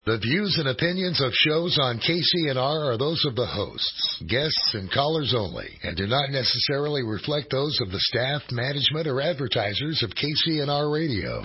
The views and opinions of shows on KCNR are those of the hosts, guests, and callers only, and do not necessarily reflect those of the staff, management, or advertisers of KCNR Radio.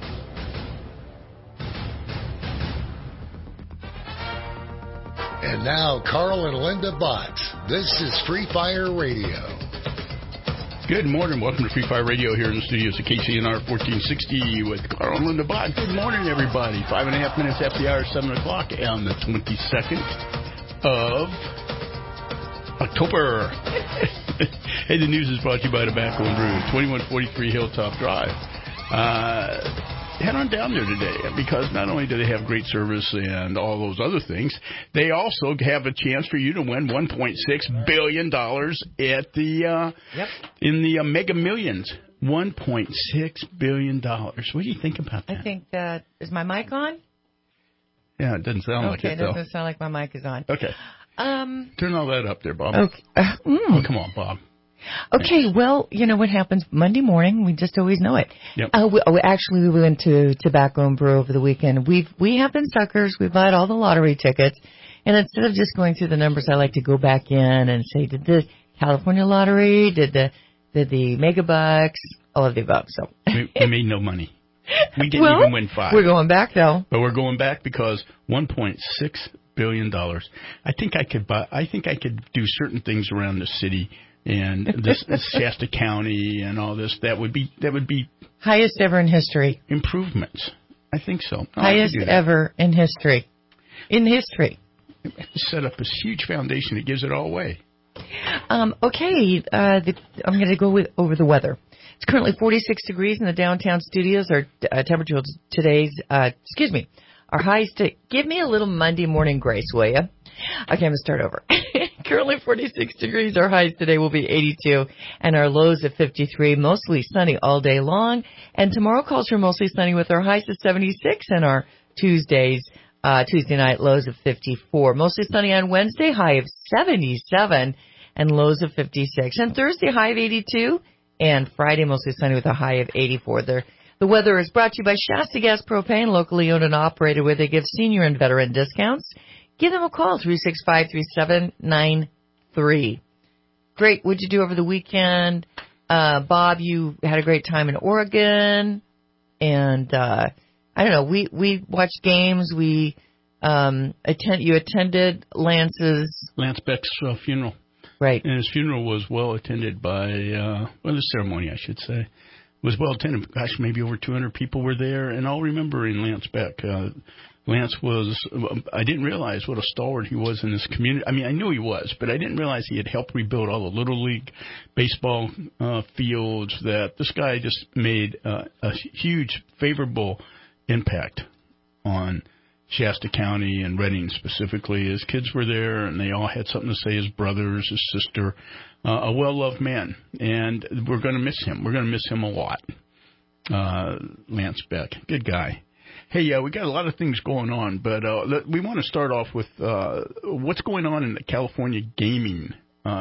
And now, Carl and Linda Bott. This is Free Fire Radio. Good morning. Welcome to Free Fire Radio here in the studios of KCNR 1460 with Carl and Linda Bott. Good morning, everybody. 5.5 minutes after the hour, 7 o'clock on the 22nd of October. Hey, the news is brought to you by Tobacco and Brew, 2143 Hilltop Drive. Head on down there today, because not only do they have great service and all those other things, they also have a chance for you to win $1.6 billion at the in the Mega Millions. $1.6 billion. What do you think about that? I think that... Is my mic on? Yeah, it doesn't sound like it, though. Okay, it doesn't sound like my mic is on. Okay. Turn all that up there, Bob. Okay. Oh, come on, Bob. Okay, well, you know what happens Monday morning? We just always know it. Yep. We went to Tobacco and Brew over the weekend. We have been suckers. We bought all the lottery tickets. And instead of just going through the numbers, I like to go back in and say, did the California lottery, did the Megabucks, all of the above. So we made no money. We didn't even win $5. We're going back, though. But we're going back because $1.6 billion. I think I could do certain things around the city. And this Shasta County and all this, that would be highest ever in history. Improvements. I think so. Highest ever in history. In history. Set up this huge foundation that gives it all away. Okay, I'm going to go over the weather. It's currently 46 degrees in the downtown studios. Our temperature today's, our highs give me a little Monday morning grace, will you? Okay, I'm going to start over. Currently 46 degrees. Our highs today will be 82, and our lows at 53. Mostly sunny all day long. And tomorrow calls for mostly sunny with our highs at 76, and our Tuesday night lows of 54. Mostly sunny on Wednesday, high of 77, and lows of 56. And Thursday, high of 82, and Friday, mostly sunny with a high of 84. The weather is brought to you by Shasta Gas Propane, locally owned and operated, where they give senior and veteran discounts. Give them a call, 365-3793. Great. What'd you do over the weekend? Bob, you had a great time in Oregon. And, I don't know, we watched games. You attended Lance Beck's funeral. Right. And his funeral was well attended by, the ceremony, I should say, was well attended. Gosh, maybe over 200 people were there. And I'll remember in Lance Beck, Lance was, I didn't realize what a stalwart he was in this community. I mean, I knew he was, but I didn't realize he had helped rebuild all the Little League baseball fields, that this guy just made a huge favorable impact on Shasta County and Redding specifically. His kids were there, and they all had something to say, his brothers, his sister, a well-loved man. And we're going to miss him. We're going to miss him a lot. Lance Beck, good guy. Hey, we got a lot of things going on, but we want to start off with what's going on in the California gaming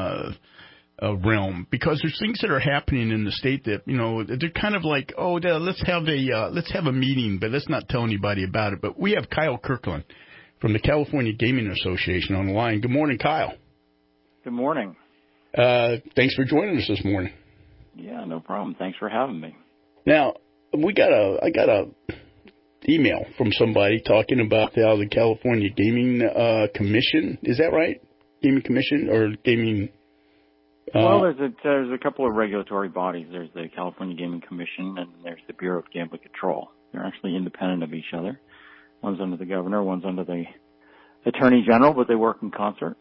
realm, because there's things that are happening in the state that, they're kind of like, let's have a meeting, but let's not tell anybody about it. But we have Kyle Kirkland from the California Gaming Association on the line. Good morning, Kyle. Good morning. Thanks for joining us this morning. Yeah, no problem. Thanks for having me. Now, I got a email from somebody talking about how the California Gaming Commission, is that right? Gaming Commission or Gaming? Well, there's a couple of regulatory bodies. There's the California Gaming Commission and there's the Bureau of Gambling Control. They're actually independent of each other. One's under the governor, one's under the Attorney General, but they work in concert.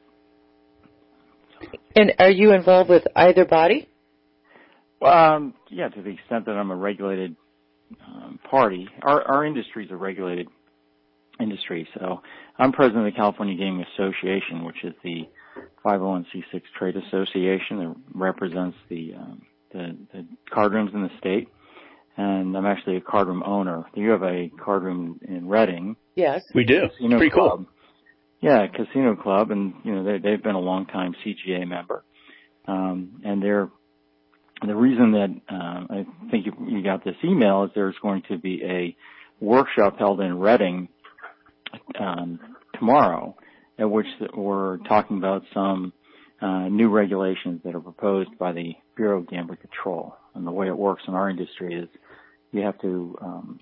And are you involved with either body? Yeah, to the extent that I'm a regulated party. Our industry is a regulated industry, so I'm president of the California Gaming Association, which is the 501c6 trade association that represents the card rooms in the state. And I'm actually a card room owner. You have a card room in Redding. Yes, we do. Casino Pretty Club. Cool. Yeah, Casino Club, and they've been a long-time CGA member, and the reason that I think you got this email is there's going to be a workshop held in Redding tomorrow, at which we're talking about some new regulations that are proposed by the Bureau of Gambling Control. And the way it works in our industry is you have to,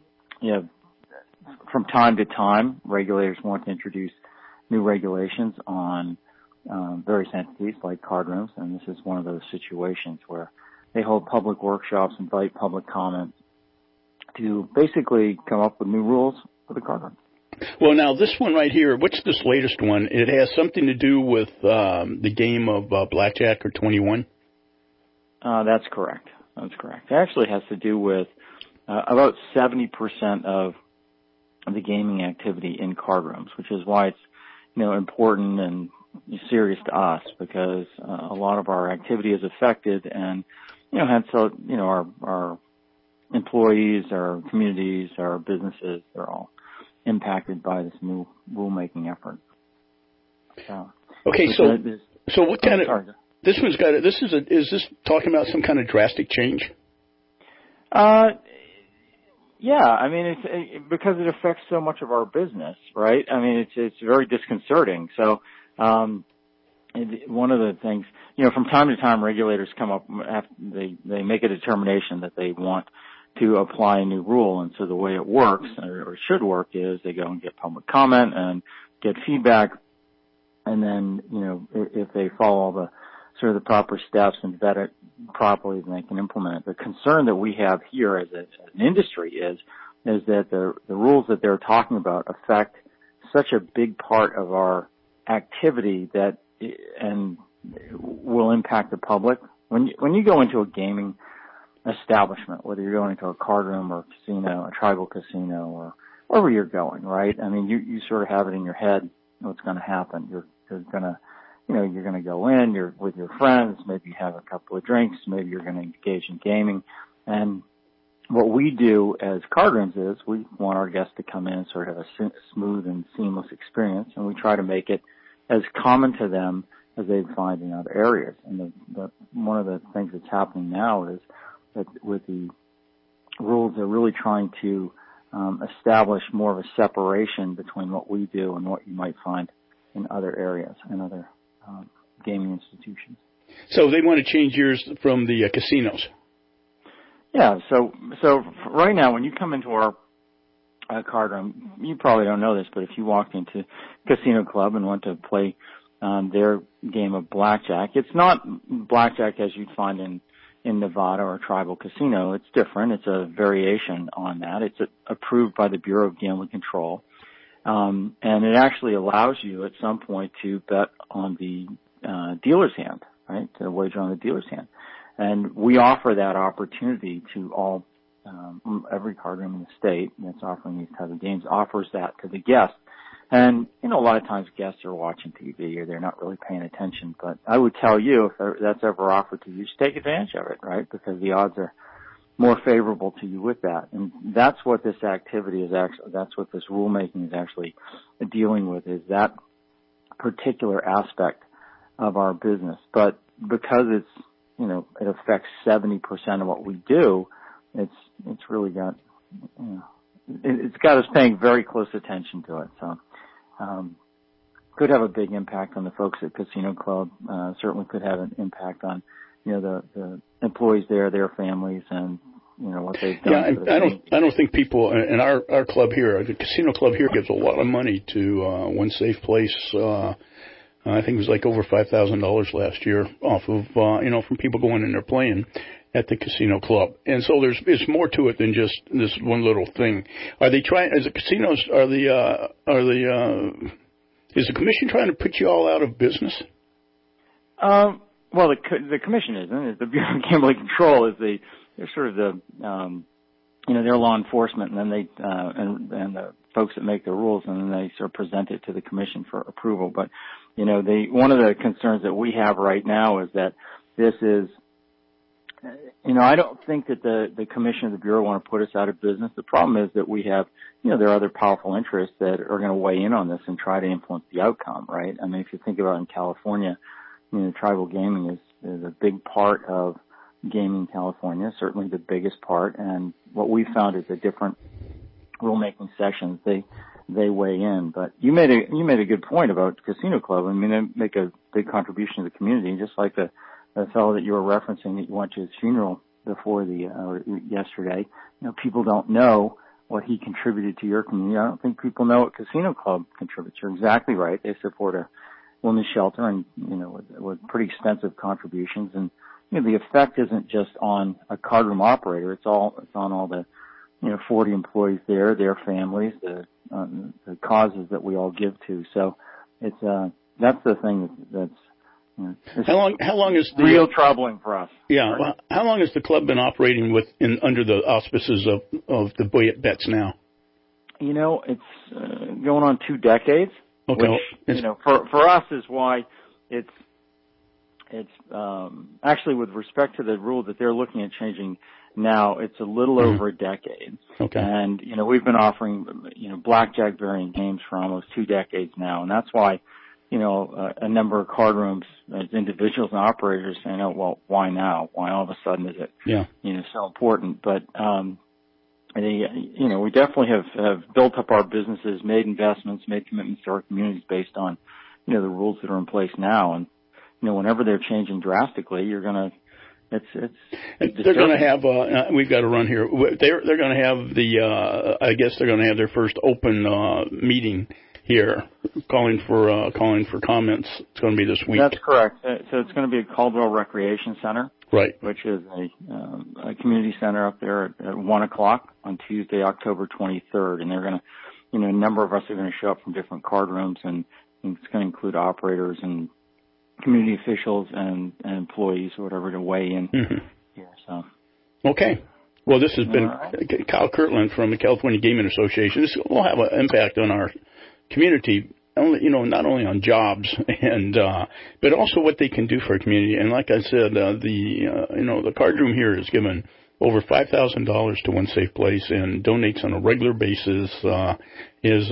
from time to time, regulators want to introduce new regulations on various entities like card rooms, and this is one of those situations where they hold public workshops, invite public comment to basically come up with new rules for the card room. Well, now this one right here, what's this latest one? It has something to do with the game of blackjack or 21? That's correct. That's correct. It actually has to do with about 70% of the gaming activity in card rooms, which is why it's, important and serious to us, because a lot of our activity is affected, and hence our employees, our communities, our businesses, they're all impacted by this new rulemaking effort. Okay, so what kind of this one's got? Is this talking about some kind of drastic change? Yeah, I mean, it's because it affects so much of our business, right? I mean, it's very disconcerting. So, one of the things, from time to time, regulators come up after they make a determination that they want to apply a new rule, and so the way it works, or should work, is they go and get public comment and get feedback, and then, if they follow all the sort of the proper steps and vet it properly, then they can implement it. The concern that we have here as an industry is that the rules that they're talking about affect such a big part of our activity that and will impact the public. When you go into a gaming establishment, whether you're going into a card room or a casino, a tribal casino, or wherever you're going, right? I mean, you sort of have it in your head what's going to happen. You're going to, you're going to go in, you're with your friends, maybe you have a couple of drinks, maybe you're going to engage in gaming. And what we do as card rooms is we want our guests to come in and sort of have a smooth and seamless experience, and we try to make it as common to them as they'd find in other areas. And one of the things that's happening now is that with the rules, they're really trying to establish more of a separation between what we do and what you might find in other areas and other gaming institutions. So they want to change yours from the casinos. Yeah. So right now, when you come into our card room, you probably don't know this, but if you walked into Casino Club and want to play their game of blackjack, it's not blackjack as you'd find in Nevada or a tribal casino. It's different. It's a variation on that. It's approved by the Bureau of Gambling Control. And it actually allows you at some point to bet on the dealer's hand, right? To wager on the dealer's hand. And we offer that opportunity to every card room in the state that's offering these types of games offers that to the guests. And, a lot of times guests are watching TV or they're not really paying attention. But I would tell you, if that's ever offered to you, just take advantage of it, right? Because the odds are more favorable to you with that. And that's what this activity is actually, that's what this rulemaking is actually dealing with, is that particular aspect of our business. But because it's, it affects 70% of what we do, it's really got, it's got us paying very close attention to it. So, could have a big impact on the folks at Casino Club, certainly could have an impact on, the employees there, their families, and, what they've done. Yeah, I don't think people in our club here, the Casino Club here, gives a lot of money to One Safe Place. I think it was like over $5,000 last year off of, from people going in there playing at the Casino Club. And so it's more to it than just this one little thing. Are they trying, as the casinos, is the commission trying to put you all out of business? Well, the commission isn't. The Bureau of Gambling Control they're sort of the, they're law enforcement, and then they, and the folks that make the rules, and then they sort of present it to the commission for approval. But, one of the concerns that we have right now is that this is, I don't think that the commission of the Bureau want to put us out of business. The problem is that we have, there are other powerful interests that are going to weigh in on this and try to influence the outcome, right? I mean, if you think about in California, tribal gaming is a big part of gaming in California, certainly the biggest part. And what we found is the different rulemaking sessions, they they weigh in. But you made a good point about Casino Club. I mean, they make a big contribution to the community, just like the fellow that you were referencing that you went to his funeral yesterday. You know, people don't know what he contributed to your community. I don't think people know what Casino Club contributes. You're exactly right. They support a women's shelter and, you know, with pretty extensive contributions. And, you know, the effect isn't just on a cardroom operator. It's on all the, you know, 40 employees there, their families, the causes that we all give to. So it's, that's the thing that's, you know, how long is the real troubling for us? Yeah. Right? Well, how long has the club been operating under the auspices of the Boyette Betts now? You know, it's going on 2 decades. Okay. Which, you know, for us is why it's actually with respect to the rule that they're looking at changing now, it's a little over a decade. Okay. And, you know, we've been offering, you know, blackjack variant games for almost 2 decades now, and that's why, you know, a number of card rooms as individuals and operators saying, oh, well, why now? Why all of a sudden is it, you know, so important? But, you know, we definitely have built up our businesses, made investments, made commitments to our communities based on, you know, the rules that are in place now. And, you know, whenever they're changing drastically, you're going to, they're going to have, we've got to run here. They're going to have I guess they're going to have their first open, meeting here, calling for comments. It's going to be this week. That's correct. So it's going to be at Caldwell Recreation Center, right? Which is a community center up there at 1:00 on Tuesday, October 23rd. And they're going to, you know, a number of us are going to show up from different card rooms, and it's going to include operators and community officials and employees or whatever to weigh in here. So. Okay. Well, this has been Kyle Kirtland from the California Gaming Association. This will have an impact on our community, you know, not only on jobs and but also what they can do for our community. And like I said, you know, the card room here is given over $5,000 to One Safe Place and donates on a regular basis. Is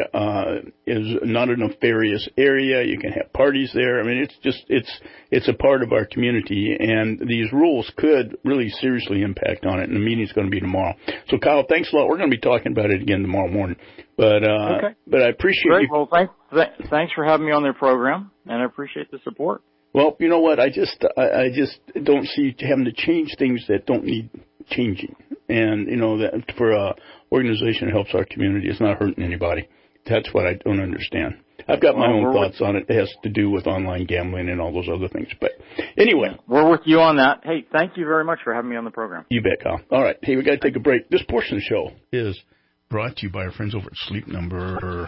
not a nefarious area. You can have parties there. I mean, it's a part of our community, and these rules could really seriously impact on it. And the meeting's going to be tomorrow. So, Kyle, thanks a lot. We're going to be talking about it again tomorrow morning. But I appreciate you. Well, thanks for having me on their program, and I appreciate the support. Well, you know what? I just don't see having to change things that don't need changing. And, you know, that for a organization that helps our community, it's not hurting anybody. That's what I don't understand. I've got my own thoughts on it. It has to do with online gambling and all those other things. But anyway. We're with you on that. Hey, thank you very much for having me on the program. You bet, Kyle. All right. Hey, we got to take a break. This portion of the show is brought to you by our friends over at Sleep Number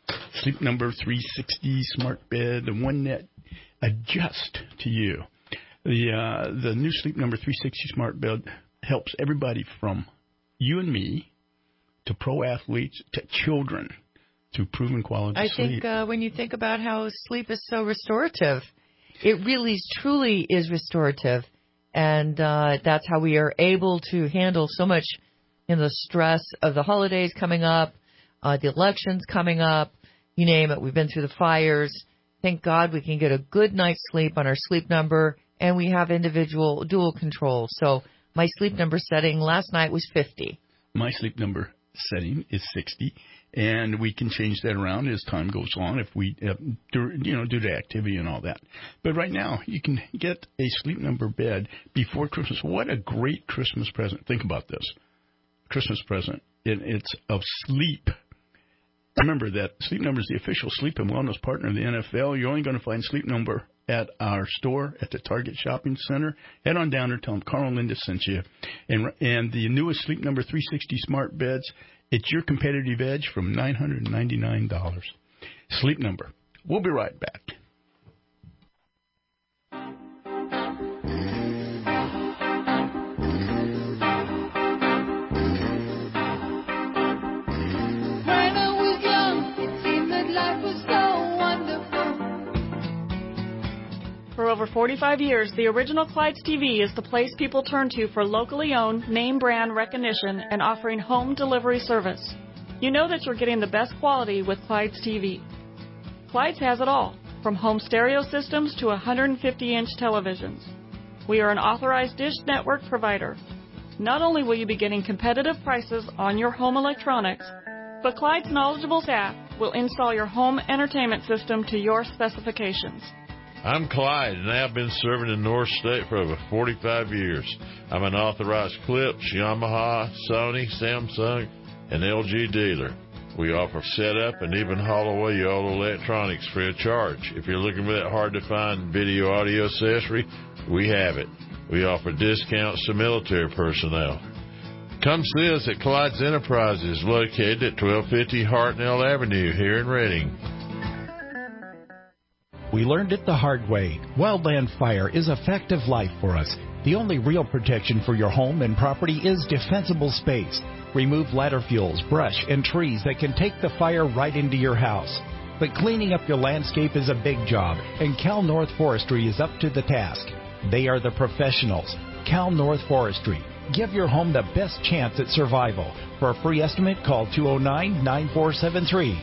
360 Smart Bed, the one that adjusts to you. The new Sleep Number 360 Smart Bed helps everybody from you and me to pro athletes to children through proven quality sleep. I think when you think about how sleep is so restorative, it really truly is restorative. And that's how we are able to handle so much in the stress of the holidays coming up, the elections coming up, you name it. We've been through the fires. Thank God we can get a good night's sleep on our Sleep Number, and we have individual dual control. So my Sleep Number setting last night was 50. My Sleep Number setting is 60, and we can change that around as time goes on if we, due to activity and all that. But right now, you can get a Sleep Number bed before Christmas. What a great Christmas present. Think about this. Christmas present. It's of sleep. Remember that Sleep Number is the official sleep and wellness partner of the NFL. You're only going to find Sleep Number at our store at the Target Shopping Center. Head on down there, tell them Carl and Linda sent you. And the newest Sleep Number 360 Smart Beds, it's your competitive edge from $999. Sleep Number. We'll be right back. For over 45 years, the original Clyde's TV is the place people turn to for locally owned, name brand recognition and offering home delivery service. You know that you're getting the best quality with Clyde's TV. Clyde's has it all, from home stereo systems to 150-inch televisions. We are an authorized Dish Network provider. Not only will you be getting competitive prices on your home electronics, But Clyde's knowledgeable staff will install your home entertainment system to your specifications. I'm Clyde, and I've been serving in North State for over 45 years. I'm an authorized Philips, Yamaha, Sony, Samsung, and LG dealer. We offer setup and even haul away your old electronics free of charge. If you're looking for that hard-to-find video audio accessory, we have it. We offer discounts to military personnel. Come see us at Clyde's Enterprises, located at 1250 Hartnell Avenue here in Reading. We learned it the hard way. Wildland fire is a fact of life for us. The only real protection for your home and property is defensible space. Remove ladder fuels, brush, and trees that can take the fire right into your house. But cleaning up your landscape is a big job, and Cal North Forestry is up to the task. They are the professionals. Cal North Forestry. Give your home the best chance at survival. For a free estimate, call 209-9473,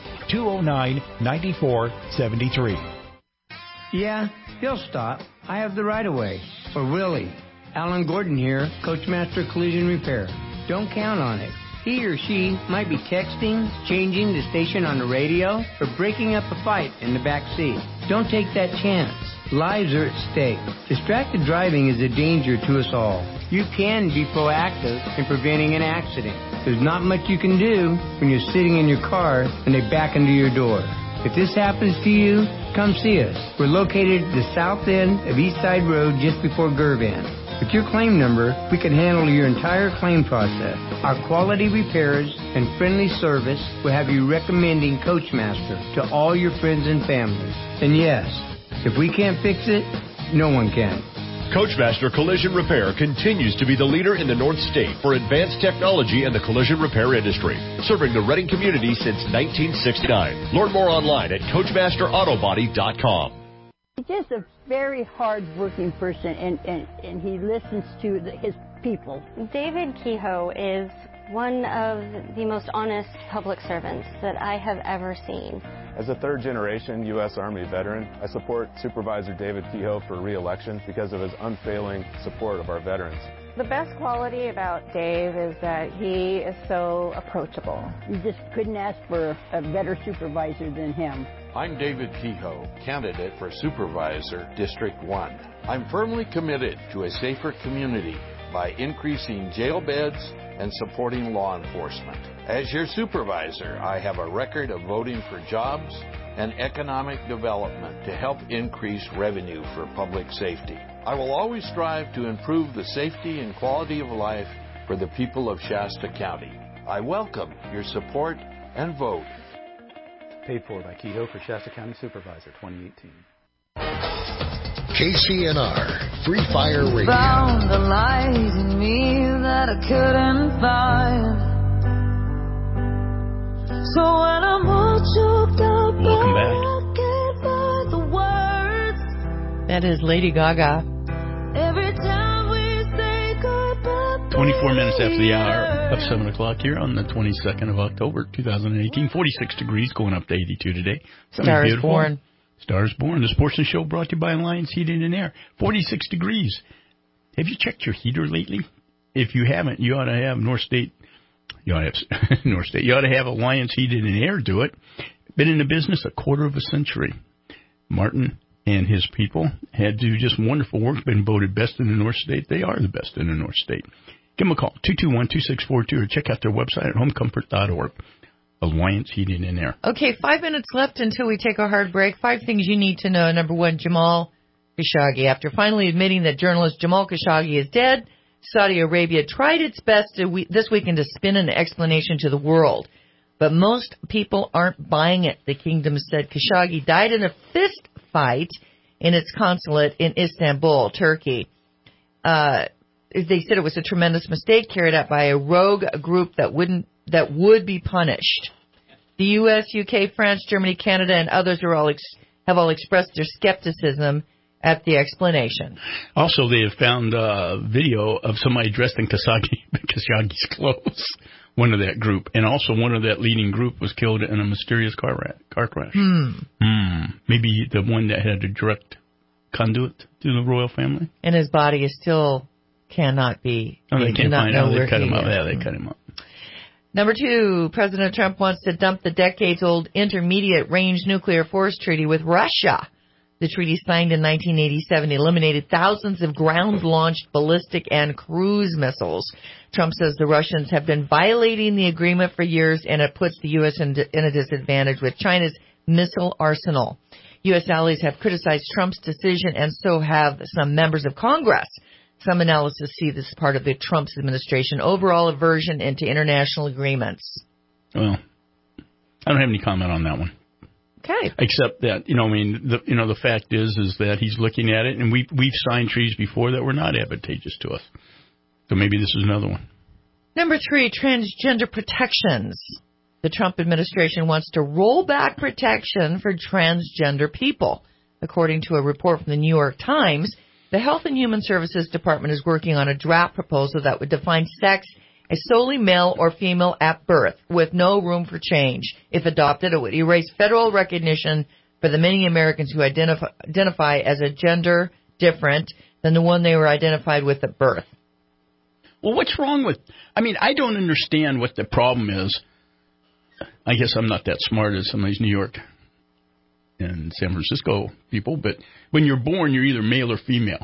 209-9473. Yeah, he'll stop. I have the right of way. Or will he? Alan Gordon here, Coachmaster Collision Repair. Don't count on it. He or she might be texting, changing the station on the radio, or breaking up a fight in the back seat. Don't take that chance. Lives are at stake. Distracted driving is a danger to us all. You can be proactive in preventing an accident. There's not much you can do when you're sitting in your car and they back into your door. If this happens to you, come see us. We're located at the south end of East Side Road just before Gervan. With your claim number, we can handle your entire claim process. Our quality repairs and friendly service will have you recommending Coachmaster to all your friends and family. And yes, if we can't fix it, no one can. Coachmaster Collision Repair continues to be the leader in the North State for advanced technology and the collision repair industry, serving the Reading community since 1969. Learn more online at CoachmasterAutobody.com. He's just a very hard-working person, and he listens to his people. David Kehoe is one of the most honest public servants that I have ever seen. As a third-generation U.S. Army veteran, I support Supervisor David Kehoe for re-election because of his unfailing support of our veterans. The best quality about Dave is that he is so approachable. You just couldn't ask for a better supervisor than him. I'm David Kehoe, candidate for Supervisor, District 1. I'm firmly committed to a safer community by increasing jail beds and supporting law enforcement. As your supervisor, I have a record of voting for jobs and economic development to help increase revenue for public safety. I will always strive to improve the safety and quality of life for the people of Shasta County. I welcome your support and vote. Paid for by Kehoe for Shasta County Supervisor 2018. KCNR, Free Fire Radio. Found the light in me that I couldn't find. So when I'm all choked up, welcome back. I can't find the words. That is Lady Gaga. Every time we say goodbye. 24 minutes after the hour of 7 o'clock here on the 22nd of October, 2018. 46 degrees, going up to 82 today. Stars Born. Stars Born, the sports and show brought to you by Alliance Heating and Air. 46 degrees. Have you checked your heater lately? If you haven't, you ought to have North State. You ought to have North State. You ought to have Alliance Heating and Air do it. Been in the business a quarter of a century. Martin and his people had do just wonderful work. Been voted best in the North State. They are the best in the North State. Give them a call, 221-2642, or check out their website at homecomfort.org. Alliance Heating and Air. Okay, 5 minutes left until we take a hard break. 5 things you need to know. Number one, Jamal Khashoggi. After finally admitting that journalist Jamal Khashoggi is dead, Saudi Arabia tried its best this weekend to spin an explanation to the world. But most people aren't buying it. The kingdom said Khashoggi died in a fist fight in its consulate in Istanbul, Turkey. They said it was a tremendous mistake carried out by a rogue group that would be punished. The U.S., UK, France, Germany, Canada, and others have all expressed their skepticism at the explanation. Also, they have found a video of somebody dressed in Khashoggi's clothes, one of that group. And also one of that leading group was killed in a mysterious car crash. Maybe the one that had a direct conduit to the royal family. And his body is still cannot be. Oh, they can't find out. They cut him up. Is. Yeah, they cut him up. Number 2, President Trump wants to dump the decades-old Intermediate-Range Nuclear Force Treaty with Russia. The treaty, signed in 1987, eliminated thousands of ground-launched ballistic and cruise missiles. Trump says the Russians have been violating the agreement for years, and it puts the U.S. in a disadvantage with China's missile arsenal. U.S. allies have criticized Trump's decision, and so have some members of Congress. Some analysts see this as part of the Trump's administration overall aversion into international agreements. Well, I don't have any comment on that one. Okay. Except that, the fact is that he's looking at it, and we've signed treaties before that were not advantageous to us. So maybe this is another one. Number 3, transgender protections. The Trump administration wants to roll back protection for transgender people. According to a report from the New York Times, the Health and Human Services Department is working on a draft proposal that would define sex as solely male or female at birth, with no room for change. If adopted, it would erase federal recognition for the many Americans who identify as a gender different than the one they were identified with at birth. Well, what's wrong with... I don't understand what the problem is. I guess I'm not that smart as some of these New York and San Francisco people, but when you're born, you're either male or female.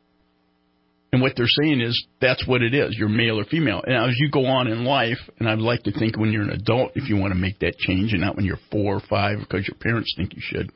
And what they're saying is that's what it is. You're male or female. And as you go on in life, and I'd like to think when you're an adult, if you want to make that change, and not when you're 4 or 5 because your parents think you should,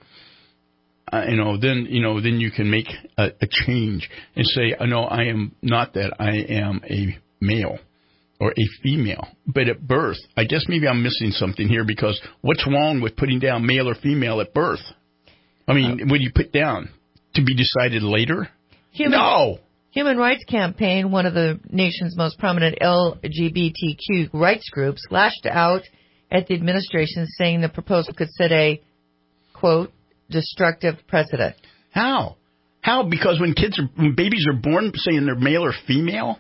then you can make a change and say, no, I am not that. I am a male or a female. But at birth, I guess maybe I'm missing something here, because what's wrong with putting down male or female at birth? What do you put down? To be decided later? No. Human Rights Campaign, one of the nation's most prominent LGBTQ rights groups, lashed out at the administration, saying the proposal could set a, quote, destructive precedent. How? Because when babies are born, saying they're male or female?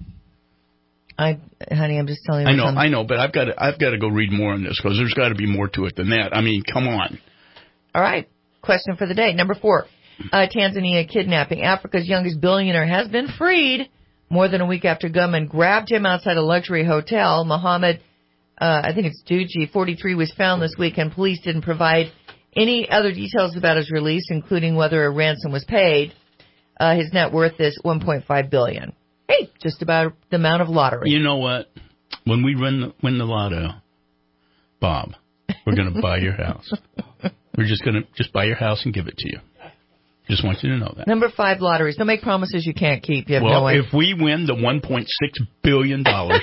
Honey, I'm just telling you. I know, but I've got to go read more on this, because there's got to be more to it than that. Come on. All right. Question for the day. Number 4. Tanzania kidnapping. Africa's youngest billionaire has been freed more than a week after gunmen grabbed him outside a luxury hotel. Mohammed, I think it's Dewji, 43, was found this week, and police didn't provide any other details about his release, including whether a ransom was paid. His net worth is $1.5 billion. Hey, just about the amount of lottery. You know what? When we win the lotto, Bob, we're going to buy your house. We're just going to buy your house and give it to you. Just want you to know that. Number 5, lotteries. Don't make promises you can't keep. You have no idea. If we win the $1.6 billion,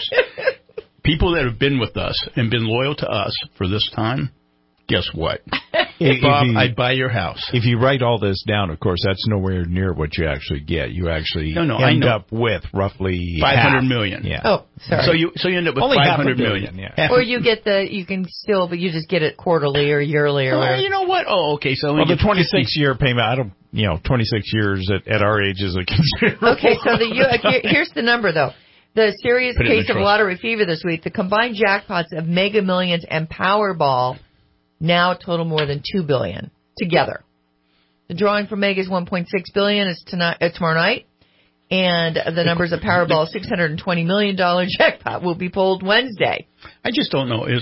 people that have been with us and been loyal to us for this time, guess what? Bob, I'd buy your house. If you write all this down, of course, that's nowhere near what you actually get. You actually end up with roughly $500 million. Yeah. Oh, sorry. So you end up with only $500 million. Yeah. Or you get but you just get it quarterly or yearly or whatever. You know what? Oh, okay. So the 26-year payment, 26 years at our age is a considerable. Okay, so here's the number, though. The serious case of lottery fever this week, the combined jackpots of Mega Millions and Powerball now total more than $2 billion together. The drawing for Mega's $1.6 billion is tomorrow night, and the numbers of Powerball $620 million jackpot will be pulled Wednesday. I just don't know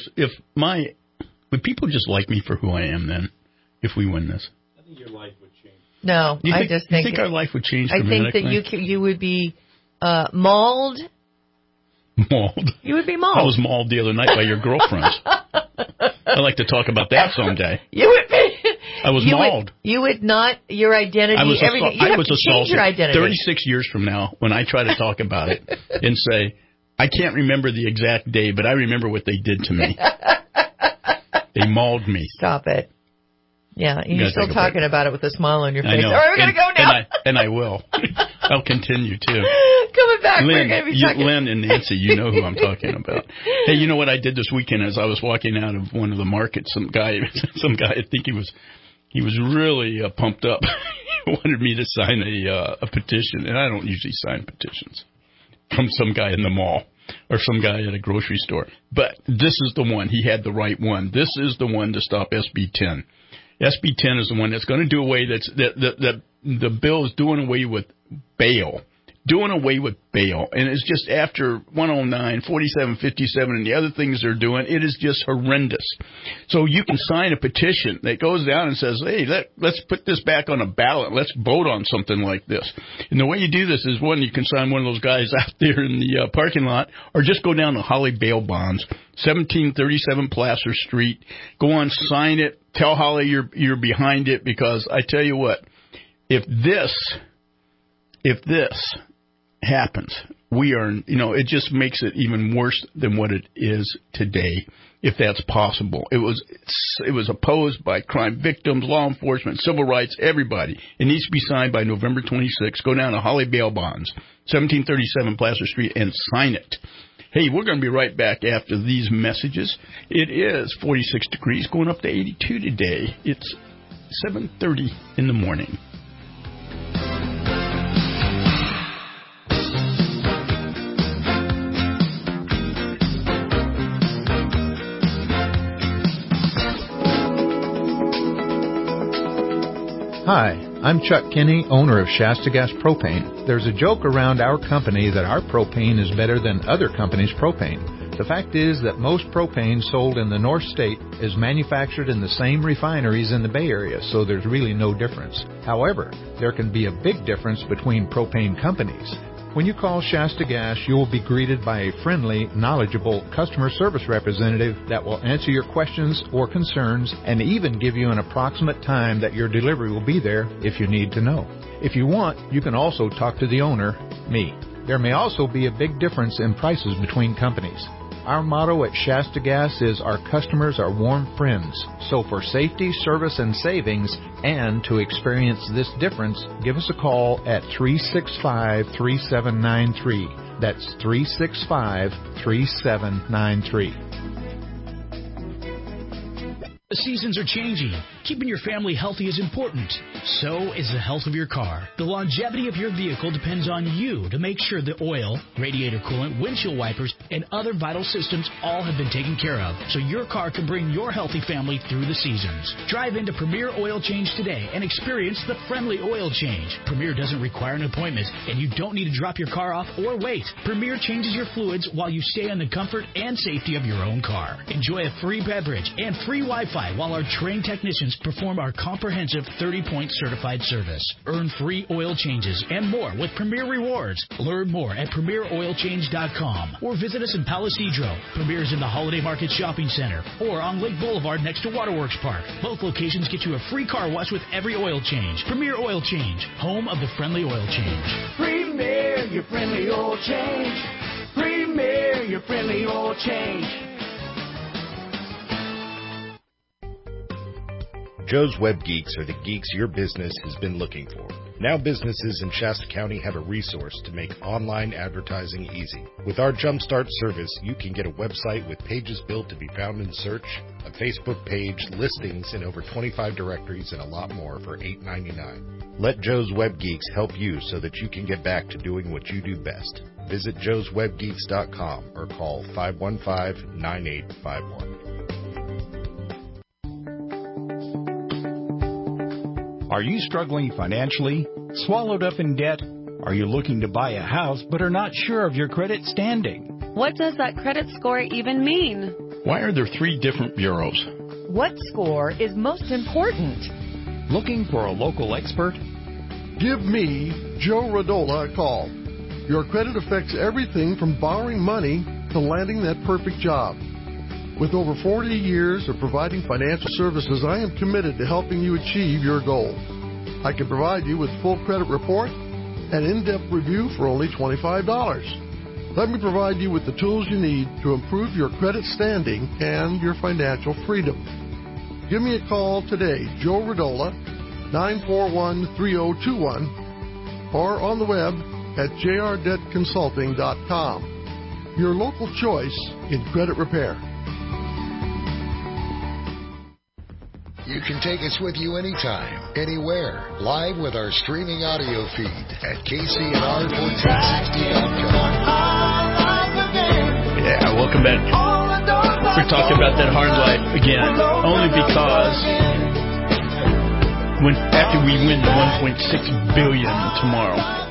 would people just like me for who I am then if we win this? I think your life would change. No, you think our life would change? I think that you would be mauled. Mauled? You would be mauled. I was mauled the other night by your girlfriends. I'd like to talk about that someday. You would be. I was mauled. You would not, your identity, everything. You have to change your identity. 36 years from now, when I try to talk about it and say, I can't remember the exact day, but I remember what they did to me. They mauled me. Stop it. Yeah, you're still talking about it with a smile on your face. All right, we're going to go now. And I will. I'll continue, too. Coming back, we're going to be talking. Lynn and Nancy, you know who I'm talking about. Hey, you know what I did this weekend as I was walking out of one of the markets? Some guy, I think he was really pumped up. He wanted me to sign a petition, and I don't usually sign petitions from some guy in the mall or some guy at a grocery store. But this is the one. He had the right one. This is the one to stop SB 10. SB 10 is the one that's going to do away. The bill is doing away with bail. doing away with bail. And it's just after 109, 47, 57, and the other things they're doing, it is just horrendous. So you can sign a petition that goes down and says, hey, let's put this back on a ballot. Let's vote on something like this. And the way you do this is, one, you can sign one of those guys out there in the parking lot, or just go down to Holly Bail Bonds, 1737 Placer Street. Go on, sign it. Tell Holly you're behind it, because I tell you what, if this happens, we are, it just makes it even worse than what it is today, if that's possible. It was opposed by crime victims, law enforcement, civil rights, everybody. It needs to be signed by November 26th. Go down to Holly Bail Bonds, 1737 Placer Street, and sign it. Hey, we're going to be right back after these messages. It is 46 degrees, going up to 82 today. It's 7:30 in the morning. Hi, I'm Chuck Kinney, owner of Shasta Gas Propane. There's a joke around our company that our propane is better than other companies' propane. The fact is that most propane sold in the North State is manufactured in the same refineries in the Bay Area, so there's really no difference. However, there can be a big difference between propane companies. When you call Shasta Gas, you will be greeted by a friendly, knowledgeable customer service representative that will answer your questions or concerns and even give you an approximate time that your delivery will be there if you need to know. If you want, you can also talk to the owner, me. There may also be a big difference in prices between companies. Our motto at Shasta Gas is our customers are warm friends. So for safety, service, and savings, and to experience this difference, give us a call at 365-3793. That's 365-3793. The seasons are changing. Keeping your family healthy is important. So is the health of your car. The longevity of your vehicle depends on you to make sure the oil, radiator coolant, windshield wipers, and other vital systems all have been taken care of, so your car can bring your healthy family through the seasons. Drive into Premier Oil Change today and experience the friendly oil change. Premier doesn't require an appointment, and you don't need to drop your car off or wait. Premier changes your fluids while you stay in the comfort and safety of your own car. Enjoy a free beverage and free Wi-Fi while our trained technicians perform our comprehensive 30-point certified service. Earn free oil changes and more with Premier Rewards. Learn more at PremierOilChange.com or visit us in Palo Cedro. Premier is in the Holiday Market Shopping Center or on Lake Boulevard next to Waterworks Park. Both locations get you a free car wash with every oil change. Premier Oil Change, home of the friendly oil change. Premier, your friendly oil change. Premier, your friendly oil change. Joe's Web Geeks are the geeks your business has been looking for. Now businesses in Shasta County have a resource to make online advertising easy. With our Jumpstart service, you can get a website with pages built to be found in search, a Facebook page, listings in over 25 directories, and a lot more for $8.99. Let Joe's Web Geeks help you so that you can get back to doing what you do best. Visit joeswebgeeks.com or call 515-9851. Are you struggling financially? Swallowed up in debt? Are you looking to buy a house but are not sure of your credit standing? What does that credit score even mean? Why are there 3 different bureaus? What score is most important? Looking for a local expert? Give me, Joe Radola, a call. Your credit affects everything from borrowing money to landing that perfect job. With over 40 years of providing financial services, I am committed to helping you achieve your goal. I can provide you with full credit report and in-depth review for only $25. Let me provide you with the tools you need to improve your credit standing and your financial freedom. Give me a call today, Joe Radola, 941-3021, or on the web at jrdebtconsulting.com. Your local choice in credit repair. You can take us with you anytime, anywhere, live with our streaming audio feed at KCNR1460.com. Yeah, welcome back. We're talking about that hard life again, only because after we win the $1.6 billion tomorrow,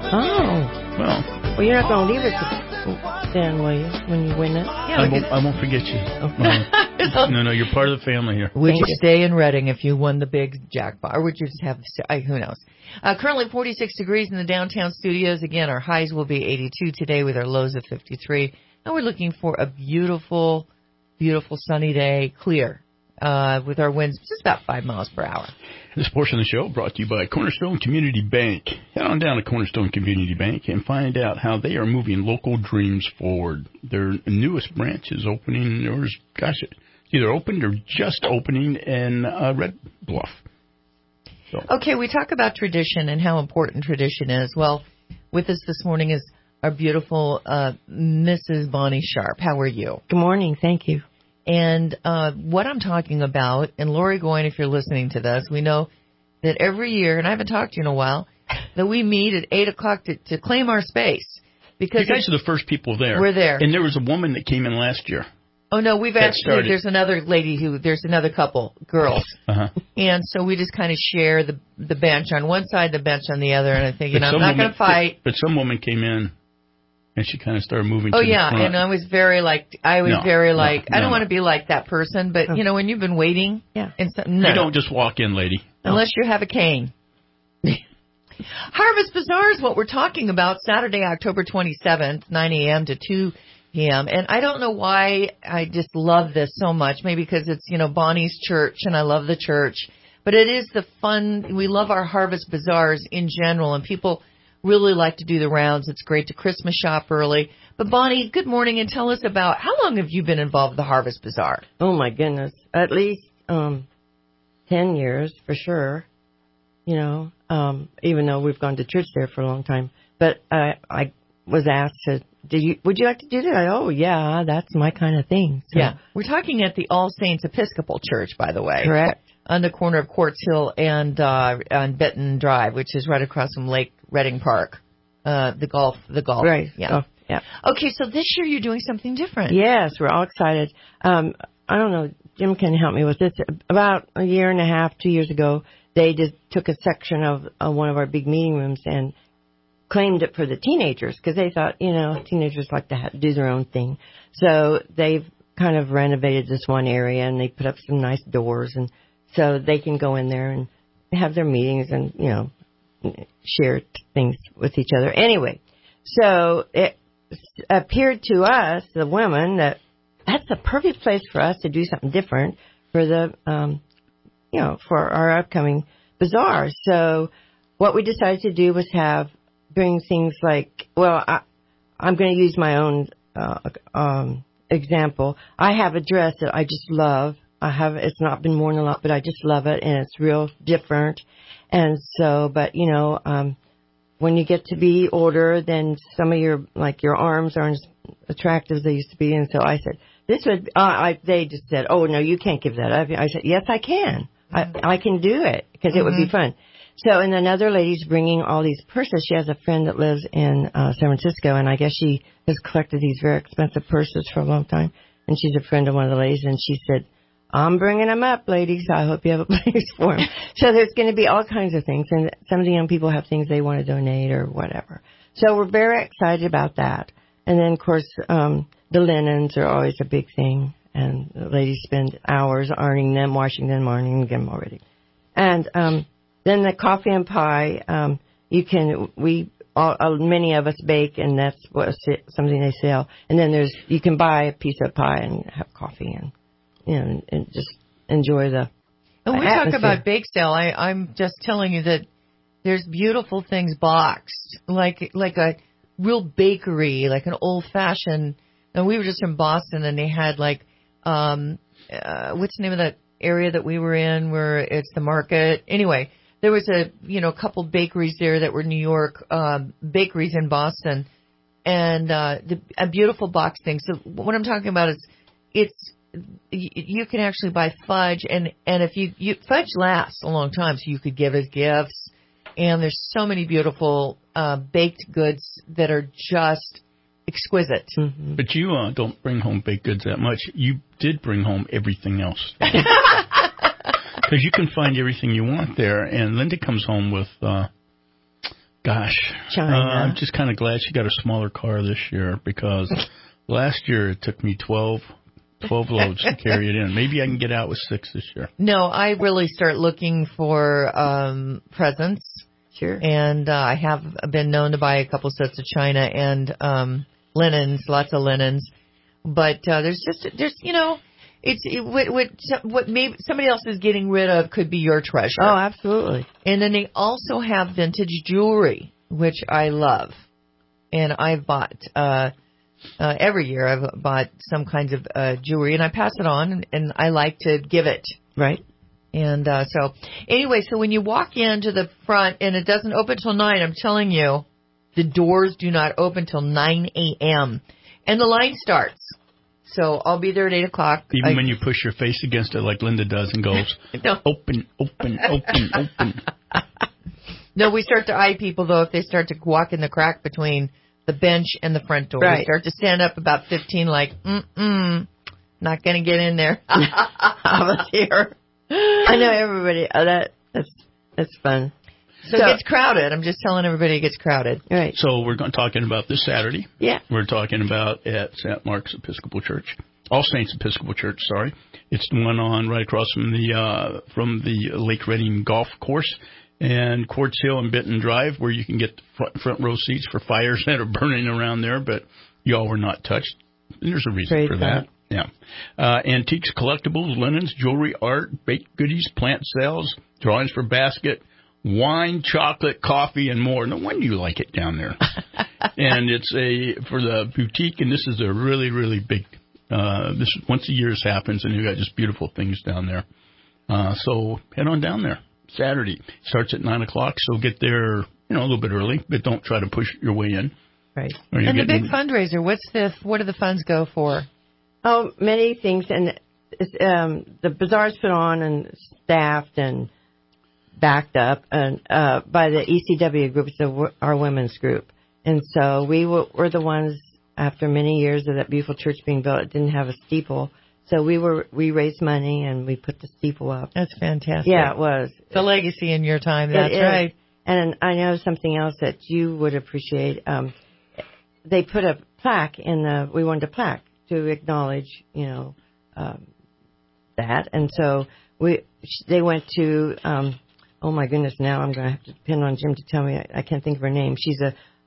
Well, you're not going to leave it then, will you, when you win it? Yeah, I won't forget you. No, you're part of the family here. Would you stay in Reading if you won the big jackpot? Or would you just have, who knows? Currently 46 degrees in the downtown studios. Again, our highs will be 82 today with our lows of 53. And we're looking for a beautiful, beautiful sunny day, clear, with our winds just about 5 miles per hour. This portion of the show brought to you by Cornerstone Community Bank. Head on down to Cornerstone Community Bank and find out how they are moving local dreams forward. Their newest branch is opening, it's either opened or just opening in Red Bluff. So. Okay, we talk about tradition and how important tradition is. Well, with us this morning is our beautiful Mrs. Bonnie Sharp. How are you? Good morning. Thank you. And what I'm talking about, and Lori Goyne, if you're listening to this, we know that every year, and I haven't talked to you in a while, that we meet at 8 o'clock to claim our space. Because you guys are the first people there. We're there. And there was a woman that came in last year. Oh, no, there's another there's another couple, girls. Uh-huh. And so we just kind of share the bench on one side, the bench on the other, and I think, I'm not going to fight. But some woman came in. And she kind of started moving to the front. And I was very I don't want to be like that person, but, when you've been waiting. Yeah. And you don't just walk in, lady. Unless you have a cane. Harvest Bazaar is what we're talking about, Saturday, October 27th, 9 a.m. to 2 p.m. And I don't know why I just love this so much. Maybe because it's, Bonnie's church, and I love the church. But it is the fun. We love our Harvest Bazaars in general, and people really like to do the rounds. It's great to Christmas shop early. But Bonnie, good morning, and tell us about how long have you been involved with the Harvest Bazaar? Oh my goodness, at least 10 years for sure. Even though we've gone to church there for a long time. But I was asked would you like to do that? Oh yeah, that's my kind of thing. So. Yeah, we're talking at the All Saints Episcopal Church, by the way. Correct. On the corner of Quartz Hill and on Benton Drive, which is right across from Lake Reading Park. The golf. Right. Yeah. Oh, yeah. Okay, so this year you're doing something different. Yes, we're all excited. I don't know, Jim can help me with this. About a year and a half, 2 years ago, they just took a section of one of our big meeting rooms and claimed it for the teenagers because they thought, teenagers like to do their own thing. So they've kind of renovated this one area and they put up some nice doors and so they can go in there and have their meetings and, share things with each other. Anyway, so it appeared to us, the women, that's the perfect place for us to do something different for the, for our upcoming bazaar. So what we decided to do was bring things like, I'm going to use my own example. I have a dress that I just love. It's not been worn a lot, but I just love it, and it's real different. And so, but when you get to be older, then some of your arms aren't as attractive as they used to be. And so I said, they just said, oh no, you can't give that up. I said, yes, I can. I can do it because it would be fun. So, and another lady's bringing all these purses. She has a friend that lives in San Francisco, and I guess she has collected these very expensive purses for a long time. And she's a friend of one of the ladies, and she said, I'm bringing them up, ladies. I hope you have a place for them. So there's going to be all kinds of things. And some of the young people have things they want to donate or whatever. So we're very excited about that. And then, of course, the linens are always a big thing. And the ladies spend hours ironing them, washing them, ironing them already. And then the coffee and pie, many of us bake, and that's something they sell. And then you can buy a piece of pie and have coffee and just enjoy the And we atmosphere. talk about bake sale. I'm just telling you that there's beautiful things boxed, like a real bakery, like an old-fashioned. And we were just in Boston, and they had what's the name of that area that we were in where it's the market? Anyway, there was a couple bakeries there that were New York bakeries in Boston, and a beautiful box thing. So what I'm talking about is you can actually buy fudge, and if you fudge lasts a long time, so you could give as gifts. And there's so many beautiful baked goods that are just exquisite. Mm-hmm. But you don't bring home baked goods that much. You did bring home everything else. Because you can find everything you want there. And Linda comes home with, Gosh, China. I'm just kind of glad she got a smaller car this year, because last year it took me 12 loads to carry it in. Maybe I can get out with 6 this year. No, I really start looking for presents. Sure. And I have been known to buy a couple sets of china and linens, lots of linens. But there's what maybe somebody else is getting rid of could be your treasure. Oh, absolutely. And then they also have vintage jewelry, which I love. And I've bought every year. I've bought some kinds of jewelry, and I pass it on, and I like to give it. Right. And so when you walk into the front, and it doesn't open till 9, I'm telling you, the doors do not open till 9 a.m. And the line starts. So I'll be there at 8 o'clock. Even when you push your face against it like Linda does and goes, open, open, open, open. No, we start to eye people, though, if they start to walk in the crack between the bench and the front door. Right. We start to stand up about 15 like, not going to get in there. I was here. I know everybody. That's fun. So it gets crowded. I'm just telling everybody it gets crowded. Right. So we're talking about this Saturday. Yeah. We're talking about at St. Mark's Episcopal Church. All Saints Episcopal Church, sorry. It's the one on right across from the Lake Reading Golf Course and Quartz Hill and Benton Drive, where you can get front row seats for fires that are burning around there, but y'all were not touched. And there's a reason for that. Yeah. Antiques, collectibles, linens, jewelry, art, baked goodies, plant sales, drawings for basket, wine, chocolate, coffee, and more. No wonder you like it down there. And it's for the boutique, and this is a really, really big, this once a year happens, and you've got just beautiful things down there. So head on down there. Saturday. Starts at 9 o'clock, so get there, a little bit early, but don't try to push your way in. Right. And the big fundraiser, what do the funds go for? Oh, many things, and the bazaar's put on and staffed and backed up and by the ECW group, so our women's group. And so we were the ones, after many years of that beautiful church being built, it didn't have a steeple. So we raised money and we put the steeple up. That's fantastic. Yeah, it was. It's a legacy in your time. That's right. And I know something else that you would appreciate. They put a plaque we wanted a plaque to acknowledge, that. And so they went to, oh my goodness, now I'm going to have to depend on Jim to tell me. I can't think of her name. She's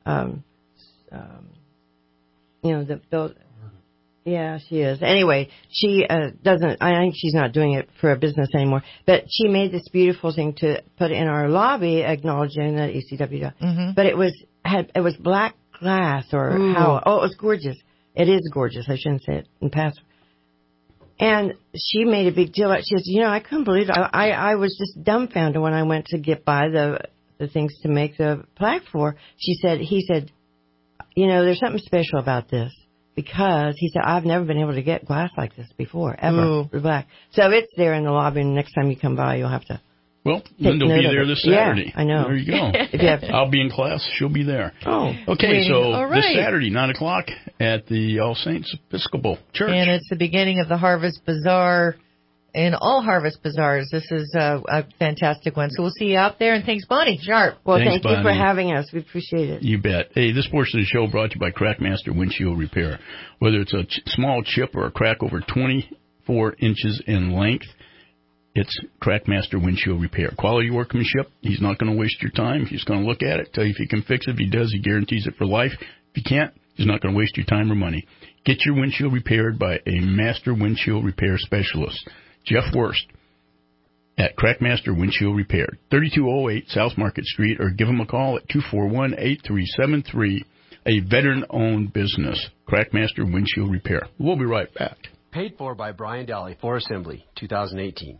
yeah, she is. Anyway, she doesn't, I think she's not doing it for a business anymore, but she made this beautiful thing to put in our lobby acknowledging that ECW. Mm-hmm. But it was black glass it was gorgeous. It is gorgeous. I shouldn't say it in past. And she made a big deal. She says, I couldn't believe it. I was just dumbfounded when I went to get by the things to make the plaque for. He said, there's something special about this. Because he said, I've never been able to get glass like this before, ever. Black. So it's there in the lobby, and next time you come by, you'll have to. Well, Linda will be there this Saturday. Yeah, I know. There you go. I'll be in class. She'll be there. Oh. Okay, so this Saturday, 9 o'clock at the All Saints Episcopal Church. And it's the beginning of the Harvest Bazaar. In all Harvest Bazaars, this is a fantastic one. So we'll see you out there, and thanks, Bonnie Sharp. Well, thank you for having us. We appreciate it. You bet. Hey, this portion of the show brought to you by Crackmaster Windshield Repair. Whether it's a small chip or a crack over 24 inches in length, it's Crackmaster Windshield Repair. Quality workmanship. He's not going to waste your time. He's going to look at it, tell you if he can fix it. If he does, he guarantees it for life. If he can't, he's not going to waste your time or money. Get your windshield repaired by a master windshield repair specialist. Jeff Wurst at Crackmaster Windshield Repair, 3208 South Market Street, or give him a call at 241-8373, a veteran-owned business, Crackmaster Windshield Repair. We'll be right back. Paid for by Brian Daly for Assembly, 2018.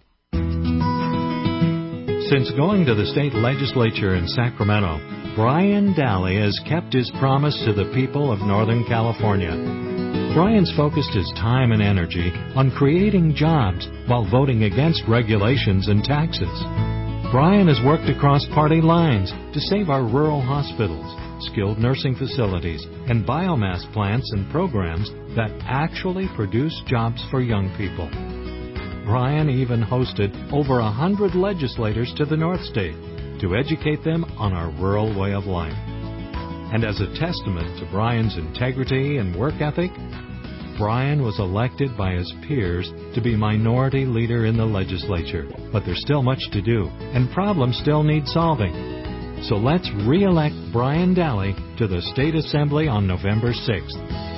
Since going to the state legislature in Sacramento, Brian Daly has kept his promise to the people of Northern California. Brian's focused his time and energy on creating jobs while voting against regulations and taxes. Brian has worked across party lines to save our rural hospitals, skilled nursing facilities, and biomass plants and programs that actually produce jobs for young people. Brian even hosted over 100 legislators to the North State to educate them on our rural way of life. And as a testament to Brian's integrity and work ethic, Brian was elected by his peers to be minority leader in the legislature. But there's still much to do, and problems still need solving. So let's re-elect Brian Daly to the State Assembly on November 6th.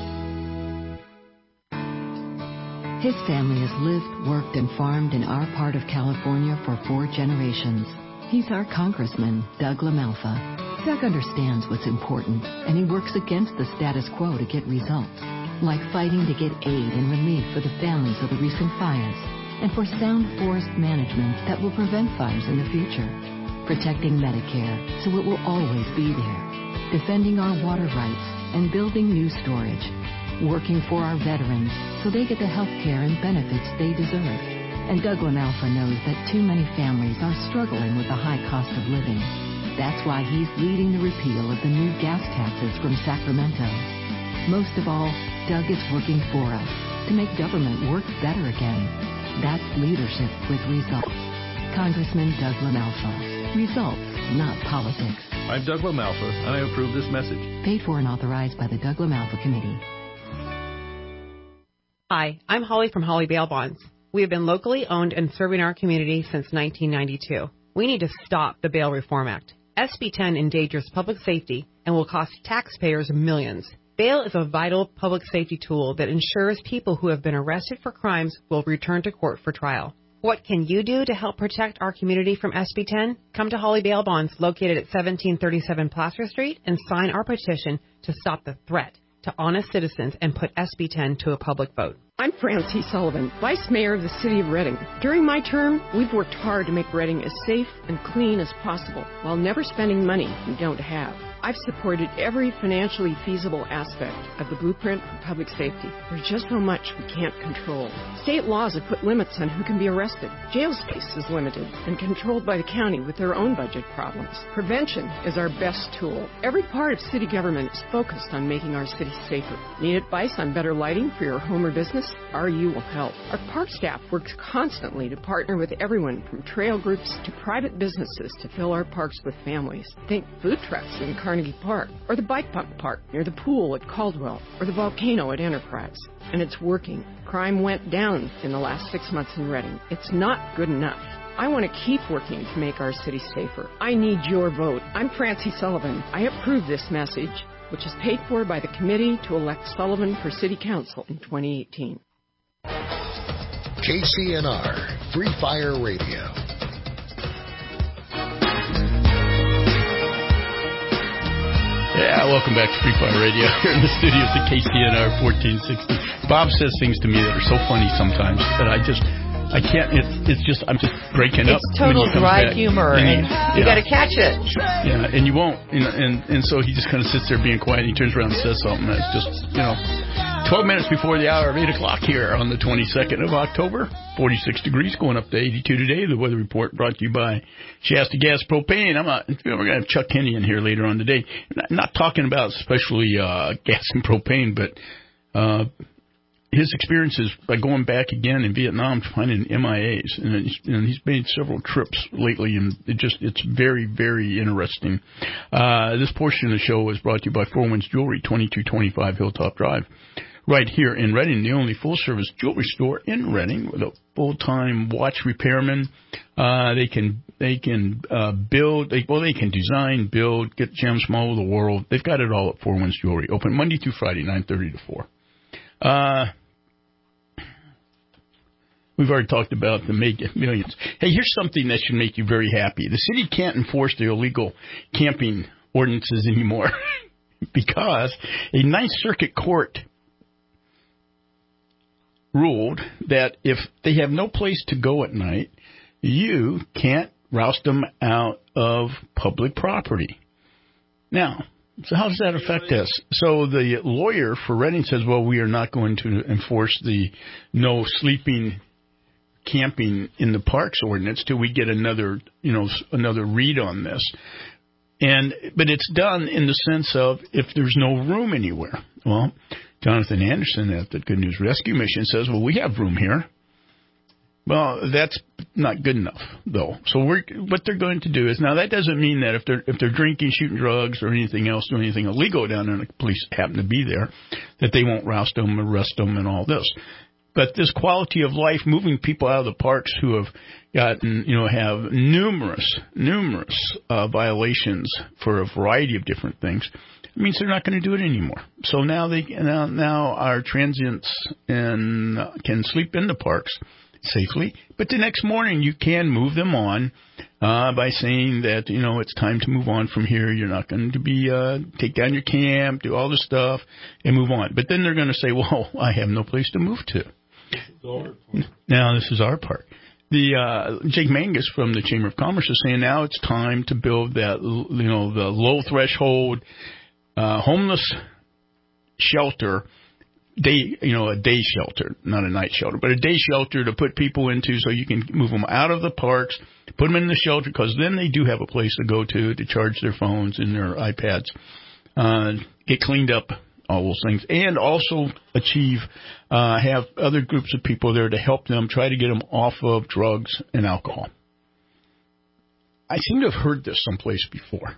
His family has lived, worked, and farmed in our part of California for 4 generations. He's our Congressman, Doug LaMalfa. Doug understands what's important, and he works against the status quo to get results, like fighting to get aid and relief for the families of the recent fires, and for sound forest management that will prevent fires in the future, protecting Medicare so it will always be there, defending our water rights, and building new storage, working for our veterans so they get the health care and benefits they deserve. And Doug LaMalfa knows that too many families are struggling with the high cost of living. That's why he's leading the repeal of the new gas taxes from Sacramento. Most of all, Doug is working for us to make government work better again. That's leadership with results. Congressman Doug LaMalfa. Results, not politics. I'm Doug LaMalfa, and I approve this message. Paid for and authorized by the Doug LaMalfa Committee. Hi, I'm Holly from Holly Bail Bonds. We have been locally owned and serving our community since 1992. We need to stop the Bail Reform Act. SB 10 endangers public safety and will cost taxpayers millions. Bail is a vital public safety tool that ensures people who have been arrested for crimes will return to court for trial. What can you do to help protect our community from SB 10? Come to Holly Bail Bonds, located at 1737 Placer Street, and sign our petition to stop the threat to honest citizens and put SB 10 to a public vote. I'm Francie Sullivan, Vice Mayor of the City of Reading. During my term, we've worked hard to make Reading as safe and clean as possible while never spending money we don't have. I've supported every financially feasible aspect of the blueprint for public safety. There's just so much we can't control. State laws have put limits on who can be arrested. Jail space is limited and controlled by the county with their own budget problems. Prevention is our best tool. Every part of city government is focused on making our city safer. Need advice on better lighting for your home or business? RU will help. Our park staff works constantly to partner with everyone from trail groups to private businesses to fill our parks with families. Think food trucks in Carnegie Park, or the bike pump park near the pool at Caldwell, or the volcano at Enterprise. And it's working. Crime went down in the last 6 months in Reading. It's not good enough. I want to keep working to make our city safer. I need your vote. I'm Francie Sullivan. I approve this message, which is paid for by the committee to elect Sullivan for City Council in 2018. KCNR, Free Fire Radio. Yeah, welcome back to Free Fire Radio here in the studios at KCNR 1460. Bob says things to me that are so funny sometimes that I can't, I'm just breaking up. It's total dry humor, and you got to catch it. Yeah, and you won't. And so he just kind of sits there being quiet, and he turns around and says something that's just, 12 minutes before the hour of 8 o'clock here on the 22nd of October. 46 degrees, going up to 82 today. The weather report brought to you by Shasta Gas Propane. We're going to have Chuck Kenny in here later on today. Not talking about especially gas and propane, but his experiences by going back again in Vietnam to finding MIAs. And he's made several trips lately, and it's very, very interesting. This portion of the show is brought to you by Four Winds Jewelry, 2225 Hilltop Drive. Right here in Reading, the only full-service jewelry store in Reading with a full-time watch repairman. They can build. They can design, build, get gems from all over the world. They've got it all at Four Winds Jewelry. Open Monday through Friday, 9:30 to 4. We've already talked about the Mega Millions. Hey, here's something that should make you very happy. The city can't enforce the illegal camping ordinances anymore because a Ninth Circuit Court ruled that if they have no place to go at night, you can't roust them out of public property. Now, so how does that affect us? So the lawyer for Reading says, well, we are not going to enforce the no sleeping camping in the parks ordinance till we get another read on this. But it's done in the sense of if there's no room anywhere. Well, Jonathan Anderson at the Good News Rescue Mission says, well, we have room here. Well, that's not good enough, though. So what they're going to do is, now that doesn't mean that if they're drinking, shooting drugs, or anything else, doing anything illegal down there, and the police happen to be there, that they won't roust them, arrest them, and all this. But this quality of life, moving people out of the parks who have gotten, have numerous violations for a variety of different things, it means they're not going to do it anymore. So now now our transients can sleep in the parks safely, but the next morning you can move them on by saying that it's time to move on from here. You're not going to be take down your camp, do all this stuff, and move on. But then they're going to say, "Well, I have no place to move to." Now this is our park. The Jake Mangus from the Chamber of Commerce is saying now it's time to build that the low threshold homeless shelter. A day shelter, not a night shelter, but a day shelter to put people into so you can move them out of the parks, put them in the shelter, because then they do have a place to go to charge their phones and their iPads, get cleaned up, all those things, and also have other groups of people there to help them, try to get them off of drugs and alcohol. I seem to have heard this someplace before.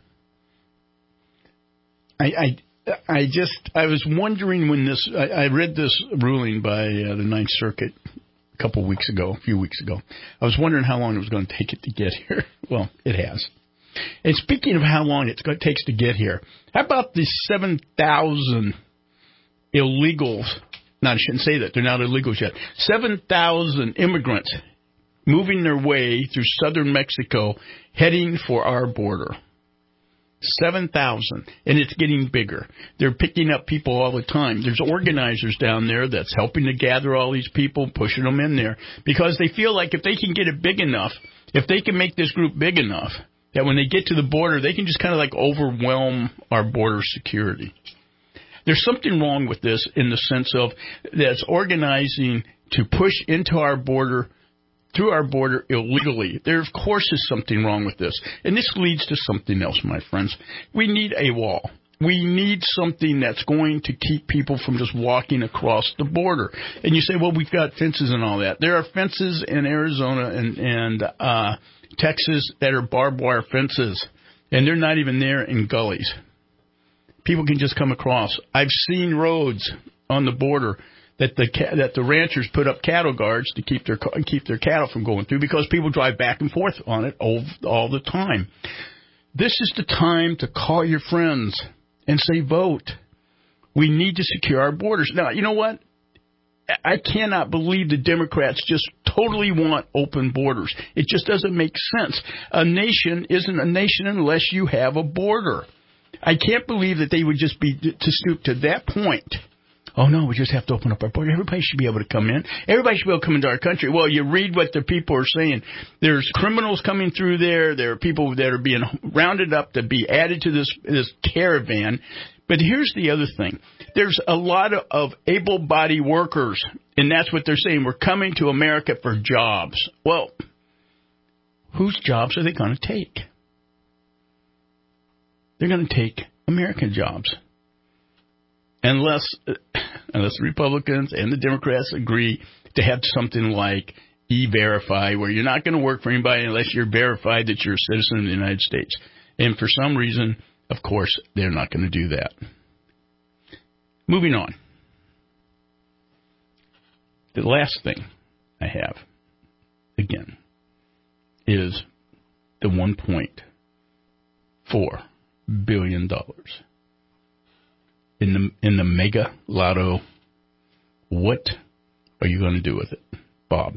I was wondering when I read this ruling by the Ninth Circuit a few weeks ago. I was wondering how long it was going to take it to get here. Well, it has. And speaking of how long it takes to get here, how about the 7,000 illegals? No, I shouldn't say that. They're not illegals yet. 7,000 immigrants moving their way through southern Mexico, heading for our border. 7,000, and it's getting bigger. They're picking up people all the time. There's organizers down there that's helping to gather all these people, pushing them in there, because they feel like if they can get it big enough, if they can make this group big enough, that when they get to the border, they can just kind of like overwhelm our border security. There's something wrong with this in the sense of that it's organizing to push into our border, through our border illegally. There, of course, is something wrong with this. And this leads to something else, my friends. We need a wall. We need something that's going to keep people from just walking across the border. And you say, well, we've got fences and all that. There are fences in Arizona and Texas that are barbed wire fences, and they're not even there in gullies. People can just come across. I've seen roads on the border that the ranchers put up cattle guards to keep their cattle from going through, because people drive back and forth on it all the time. This is the time to call your friends and say, vote. We need to secure our borders. Now, you know what? I cannot believe the Democrats just totally want open borders. It just doesn't make sense. A nation isn't a nation unless you have a border. I can't believe that they would just be to stoop to that point. Oh, no, we just have to open up our border. Everybody should be able to come in. Everybody should be able to come into our country. Well, you read what the people are saying. There's criminals coming through there. There are people that are being rounded up to be added to this caravan. But here's the other thing. There's a lot of able-bodied workers, and that's what they're saying. We're coming to America for jobs. Well, whose jobs are they going to take? They're going to take American jobs. Unless the Republicans and the Democrats agree to have something like E-Verify, where you're not going to work for anybody unless you're verified that you're a citizen of the United States. And for some reason, of course, they're not going to do that. Moving on. The last thing I have, again, is the $1.4 billion. In the mega lotto, what are you going to do with it, Bob?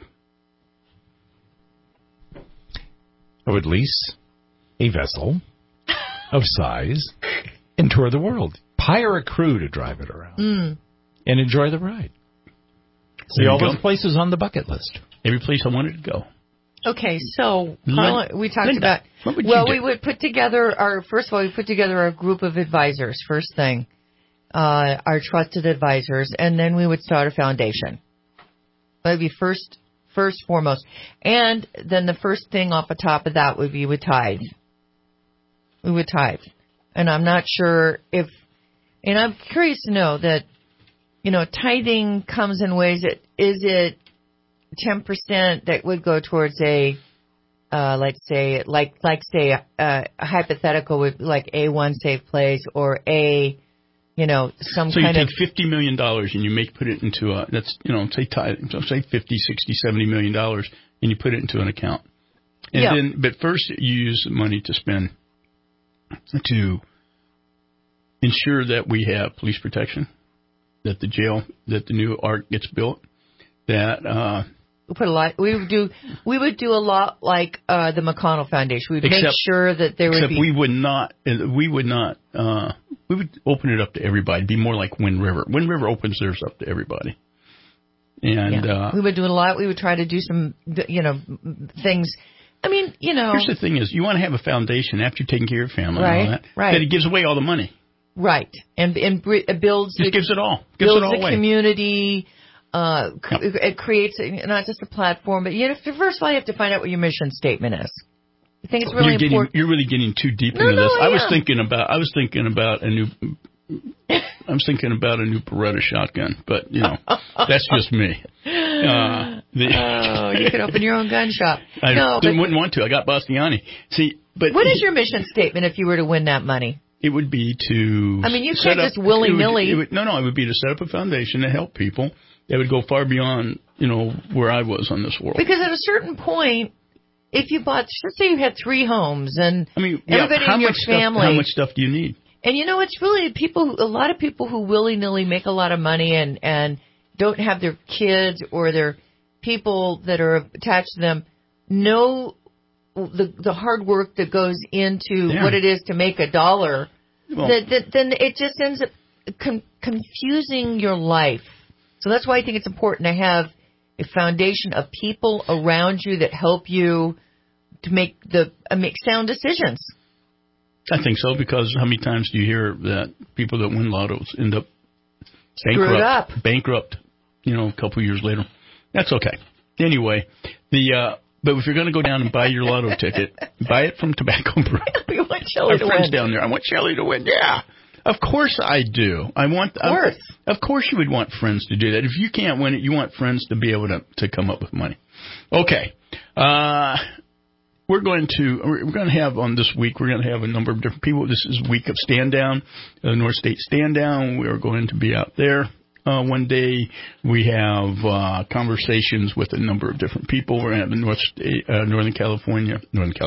I would lease a vessel of size and tour the world. Hire a crew to drive it around and enjoy the ride. See all those places on the bucket list. Every place I wanted to go. Okay, so Carla, we talked about. We would put together we put together a group of advisors. First thing. Our trusted advisors, and then we would start a foundation. That would be first foremost. And then the first thing off the top of that would be we would tithe. We would tithe. And I'm not sure and I'm curious to know that, tithing comes in ways that, is it 10% that would go towards a, say a hypothetical with like A1 Safe Place or a, some so kind of. So you take $50 million and you put it into say $50, $60, $70 million and you put it into an account. And then, but first you use the money to spend to ensure that we have police protection, that the new ARC gets built, that we would do a lot like the McConnell Foundation. We would make sure that there would be. Except we would open it up to everybody. It'd be more like Wind River. Wind River opens theirs up to everybody. And we would do a lot. We would try to do some, things. I mean, Here's the thing: is you want to have a foundation after you're taking care of your family, right? And all that, right. That it gives away all the money. Right, and it builds. Just gives it all. Builds it all the away. Community. It creates not just a platform, but first of all, you have to find out what your mission statement is. I think it's really important. You're really getting too deep into this. I was thinking about a new. I was thinking about a new Beretta shotgun, but that's just me. You could open your own gun shop. I wouldn't want to. I got Bastiani. See, but what is your mission statement if you were to win that money? It would be to. I mean, you can't just willy-nilly. It would be to set up a foundation to help people that would go far beyond, where I was on this world. Because at a certain point, if you bought, let's say you had 3 homes and everybody in your family. How much stuff do you need? And it's really a lot of people who willy-nilly make a lot of money and don't have their kids or their people that are attached to them know the hard work that goes into what it is to make a dollar. Well, then it just ends up confusing your life. So that's why I think it's important to have a foundation of people around you that help you to make sound decisions. I think so, because how many times do you hear that people that win lottos end up bankrupt, a couple of years later? That's okay. Anyway, but if you're going to go down and buy your lotto ticket, buy it from Tobacco Brew. We want Shelley to win. Our friends down there. I want Shelley to win. Yeah. Of course I do. Of course you would want friends to do that. If you can't win it, you want friends to be able to come up with money. Okay. We're going to have on this week, we're going to have a number of different people. This is week of Stand Down, North State Stand Down. We are going to be out there. One day we have conversations with a number of different people. We're going to have the Northern California,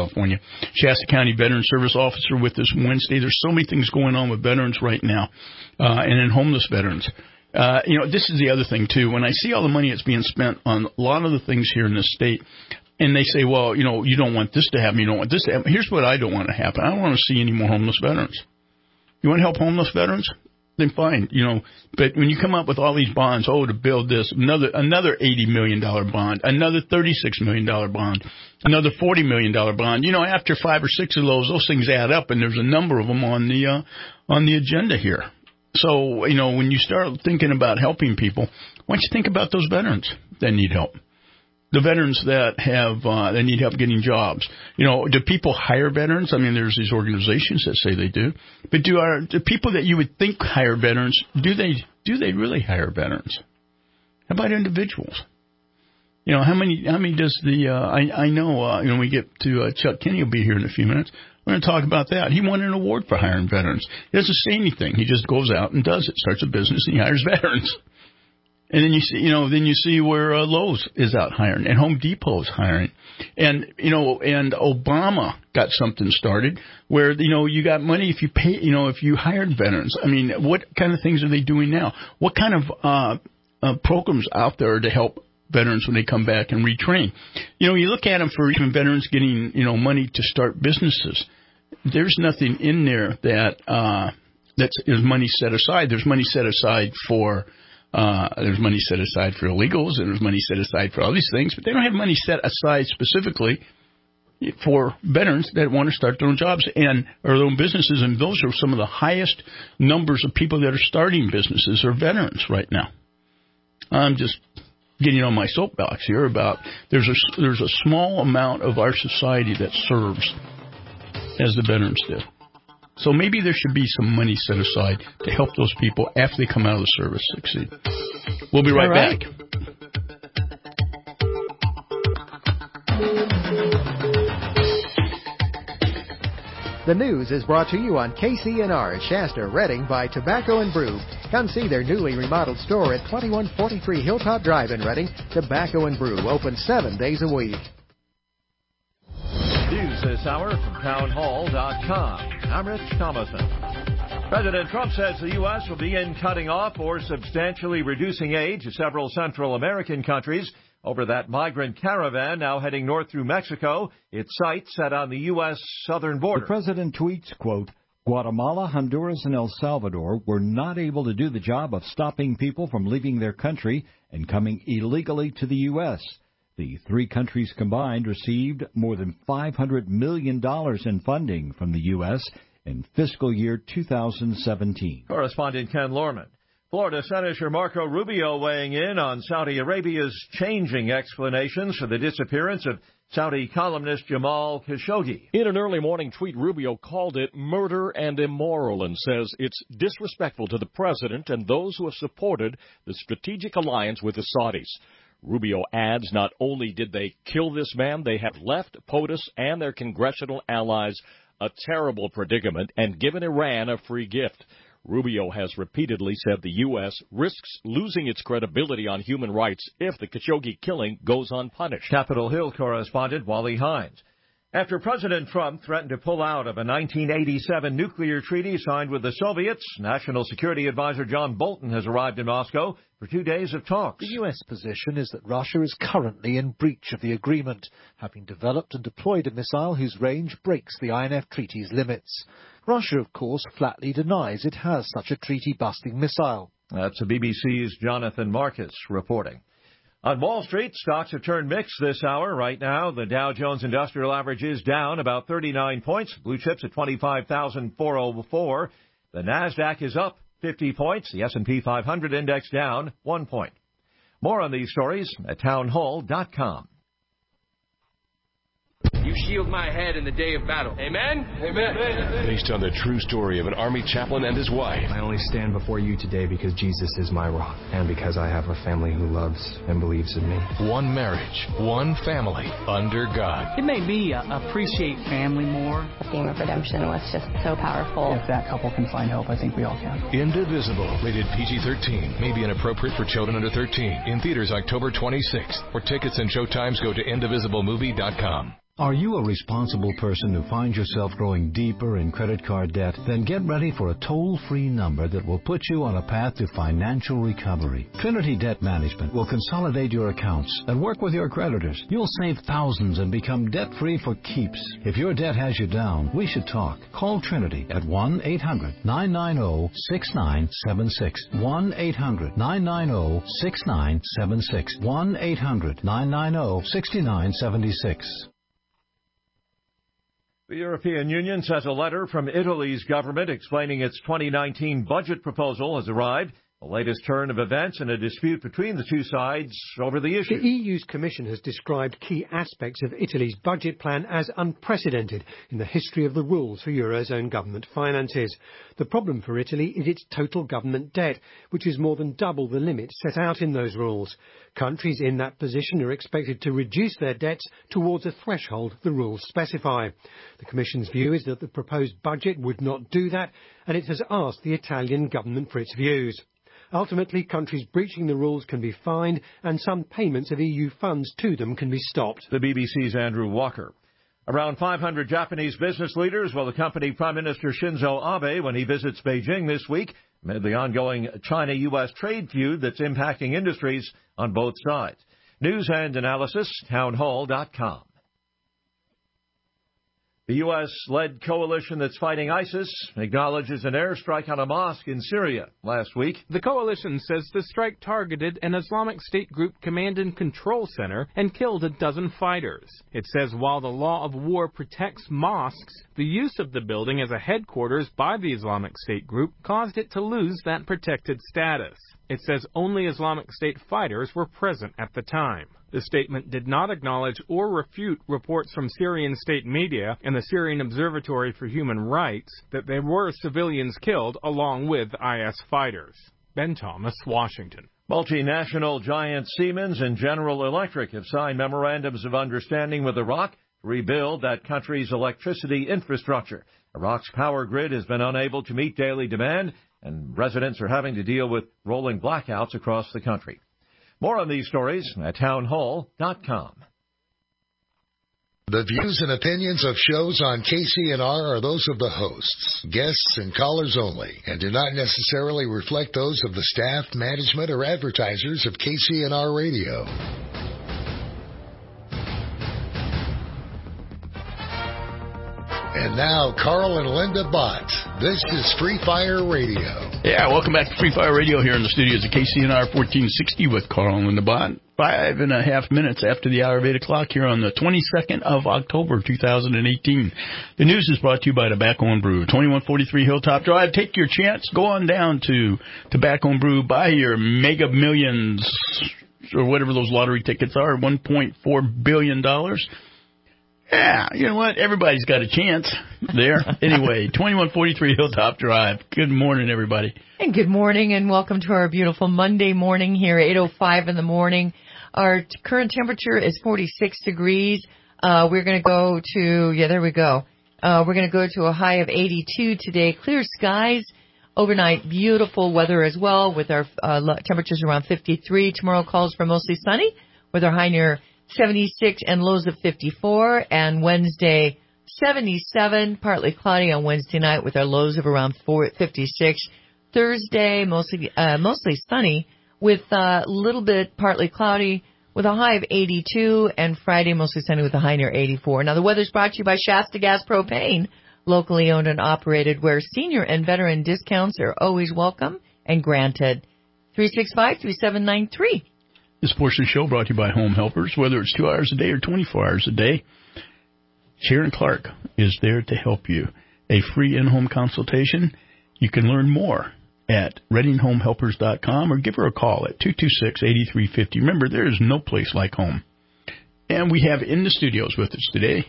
Shasta County Veteran Service Officer with us Wednesday. There's so many things going on with veterans right now, and in homeless veterans. This is the other thing, too. When I see all the money that's being spent on a lot of the things here in this state, and they say, well, you don't want this to happen, you don't want this to happen. Here's what I don't want to happen. I don't want to see any more homeless veterans. You want to help homeless veterans? Then fine, but when you come up with all these bonds, to build this, another $80 million bond, another $36 million bond, another $40 million bond, after 5 or 6 of those things add up, and there's a number of them on the agenda here. So, when you start thinking about helping people, why don't you think about those veterans that need help? The veterans that that need help getting jobs. Do people hire veterans? I mean, there's these organizations that say they do. But do people that you would think hire veterans, do they really hire veterans? How about individuals? How many does I know, when we get to Chuck Kinney will be here in a few minutes. We're going to talk about that. He won an award for hiring veterans. He doesn't say anything. He just goes out and does it, starts a business, and he hires veterans. And then you see where Lowe's is out hiring, and Home Depot is hiring, and and Obama got something started where you got money if you pay, if you hired veterans. I mean, what kind of things are they doing now? What kind of programs out there to help veterans when they come back and retrain? You look at them for even veterans getting money to start businesses. There's nothing in there that's money set aside. There's money set aside for. There's money set aside for illegals, and there's money set aside for all these things, but they don't have money set aside specifically for veterans that want to start their own jobs or their own businesses, and those are some of the highest numbers of people that are starting businesses are veterans right now. I'm just getting on my soapbox here about there's a small amount of our society that serves as the veterans do. So maybe there should be some money set aside to help those people after they come out of the service succeed. We'll be right back. The news is brought to you on KCNR Shasta Redding by Tobacco & Brew. Come see their newly remodeled store at 2143 Hilltop Drive in Redding. Tobacco & Brew, open 7 days a week. News this hour from townhall.com. I'm Rich Thomason. President Trump says the U.S. will begin cutting off or substantially reducing aid to several Central American countries over that migrant caravan now heading north through Mexico, its sights set on the U.S. southern border. The president tweets, quote, Guatemala, Honduras, and El Salvador were not able to do the job of stopping people from leaving their country and coming illegally to the U.S. The three countries combined received more than $500 million in funding from the U.S. in fiscal year 2017. Correspondent Ken Lorman. Florida Senator Marco Rubio weighing in on Saudi Arabia's changing explanations for the disappearance of Saudi columnist Jamal Khashoggi. In an early morning tweet, Rubio called it murder and immoral and says it's disrespectful to the president and those who have supported the strategic alliance with the Saudis. Rubio adds not only did they kill this man, they have left POTUS and their congressional allies a terrible predicament and given Iran a free gift. Rubio has repeatedly said the U.S. risks losing its credibility on human rights if the Khashoggi killing goes unpunished. Capitol Hill correspondent Wally Hines. After President Trump threatened to pull out of a 1987 nuclear treaty signed with the Soviets, National Security Advisor John Bolton has arrived in Moscow for 2 days of talks. The U.S. position is that Russia is currently in breach of the agreement, having developed and deployed a missile whose range breaks the INF Treaty's limits. Russia, of course, flatly denies it has such a treaty-busting missile. That's the BBC's Jonathan Marcus reporting. On Wall Street, stocks have turned mixed this hour. Right now, the Dow Jones Industrial Average is down about 39 points. Blue chips at 25,404. The NASDAQ is up 50 points. The S&P 500 index down 1 point. More on these stories at townhall.com. You shield my head in the day of battle. Amen? Amen. Based on the true story of an Army chaplain and his wife. I only stand before you today because Jesus is my rock and because I have a family who loves and believes in me. One marriage, one family, under God. It made me appreciate family more. The theme of redemption was just so powerful. If that couple can find hope, I think we all can. Indivisible, rated PG-13, may be inappropriate for children under 13. In theaters October 26th. For tickets and showtimes, go to indivisiblemovie.com. Are you a responsible person who finds yourself growing deeper in credit card debt? Then get ready for a toll-free number that will put you on a path to financial recovery. Trinity Debt Management will consolidate your accounts and work with your creditors. You'll save thousands and become debt-free for keeps. If your debt has you down, we should talk. Call Trinity at 1-800-990-6976. 1-800-990-6976. 1-800-990-6976. The European Union says a letter from Italy's government explaining its 2019 budget proposal has arrived. The latest turn of events in a dispute between the two sides over the issue. The EU's Commission has described key aspects of Italy's budget plan as unprecedented in the history of the rules for Eurozone government finances. The problem for Italy is its total government debt, which is more than double the limit set out in those rules. Countries in that position are expected to reduce their debts towards a threshold the rules specify. The Commission's view is that the proposed budget would not do that, and it has asked the Italian government for its views. Ultimately, countries breaching the rules can be fined and some payments of EU funds to them can be stopped. The BBC's Andrew Walker. Around 500 Japanese business leaders will accompany Prime Minister Shinzo Abe when he visits Beijing this week amid the ongoing China-U.S. trade feud that's impacting industries on both sides. News and analysis, townhall.com. The U.S.-led coalition that's fighting ISIS acknowledges an airstrike on a mosque in Syria last week. The coalition says the strike targeted an Islamic State group command and control center and killed a dozen fighters. It says while the law of war protects mosques, the use of the building as a headquarters by the Islamic State group caused it to lose that protected status. It says only Islamic State fighters were present at the time. The statement did not acknowledge or refute reports from Syrian state media and the Syrian Observatory for Human Rights that there were civilians killed along with IS fighters. Ben Thomas, Washington. Multinational giants Siemens and General Electric have signed memorandums of understanding with Iraq to rebuild that country's electricity infrastructure. Iraq's power grid has been unable to meet daily demand, and residents are having to deal with rolling blackouts across the country. More on these stories at townhall.com. The views and opinions of shows on KCNR are those of the hosts, guests, and callers only, and do not necessarily reflect those of the staff, management, or advertisers of KCNR Radio. And now, Carl and Linda Bott. This is Free Fire Radio. Yeah, welcome back to Free Fire Radio here in the studios of KCNR 1460 with Carl and Linda Bott. 5.5 minutes after the hour of 8 o'clock here on the 22nd of October, 2018. The news is brought to you by Tobacco and Brew, 2143 Hilltop Drive. Take your chance. Go on down to Tobacco and Brew. Buy your Mega Millions, or whatever those lottery tickets are, $1.4 billion. Yeah, you know what? Everybody's got a chance there. Anyway, 2143 Hilltop Drive. Good morning, everybody. And good morning, and welcome to our beautiful Monday morning here, 8:05 in the morning. Our current temperature is 46 degrees. We're going to go to, there we go. We're going to go to a high of 82 today. Clear skies. Overnight, beautiful weather as well, with our temperatures around 53. Tomorrow calls for mostly sunny, with our high near 76 and lows of 54, and Wednesday 77, partly cloudy on Wednesday night with our lows of around 56. Thursday mostly sunny with a little bit partly cloudy with a high of 82, and Friday mostly sunny with a high near 84. Now the weather's brought to you by Shasta Gas Propane, locally owned and operated, where senior and veteran discounts are always welcome and granted. 365-3793. This portion of the show brought to you by Home Helpers. Whether it's 2 hours a day or 24 hours a day, Sharon Clark is there to help you. A free in-home consultation. You can learn more at ReadingHomeHelpers.com or give her a call at 226-8350. Remember, there is no place like home. And we have in the studios with us today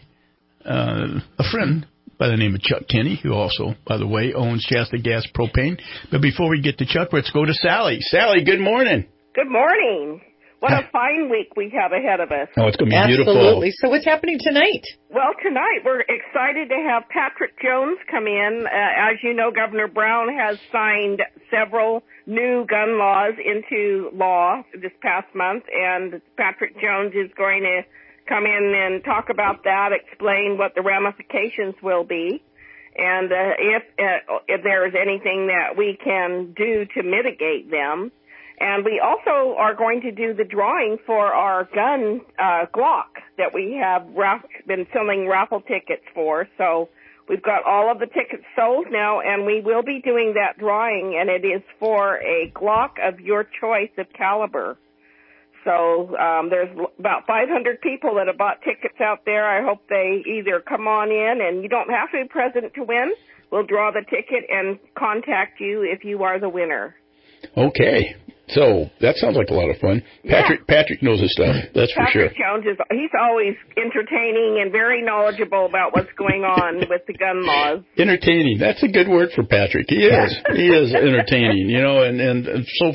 a friend by the name of Chuck Kenny, who also, by the way, owns Shasta Gas Propane. But before we get to Chuck, let's go to Sally. Sally, good morning. Good morning. What a fine week we have ahead of us. Oh, it's going to be beautiful. Absolutely. So what's happening tonight? Well, tonight we're excited to have Patrick Jones come in. As you know, Governor Brown has signed several new gun laws into law this past month, and Patrick Jones is going to come in and talk about that, explain what the ramifications will be, and if there is anything that we can do to mitigate them. And we also are going to do the drawing for our gun, Glock, that we have been selling raffle tickets for. So we've got all of the tickets sold now, and we will be doing that drawing, and it is for a Glock of your choice of caliber. So there's about 500 people that have bought tickets out there. I hope they either come on in, and you don't have to be present to win. We'll draw the ticket and contact you if you are the winner. Okay. So that sounds like a lot of fun. Patrick knows his stuff, that's for sure. Patrick Jones he's always entertaining and very knowledgeable about what's going on with the gun laws. Entertaining. That's a good word for Patrick. He is. He is entertaining, and so,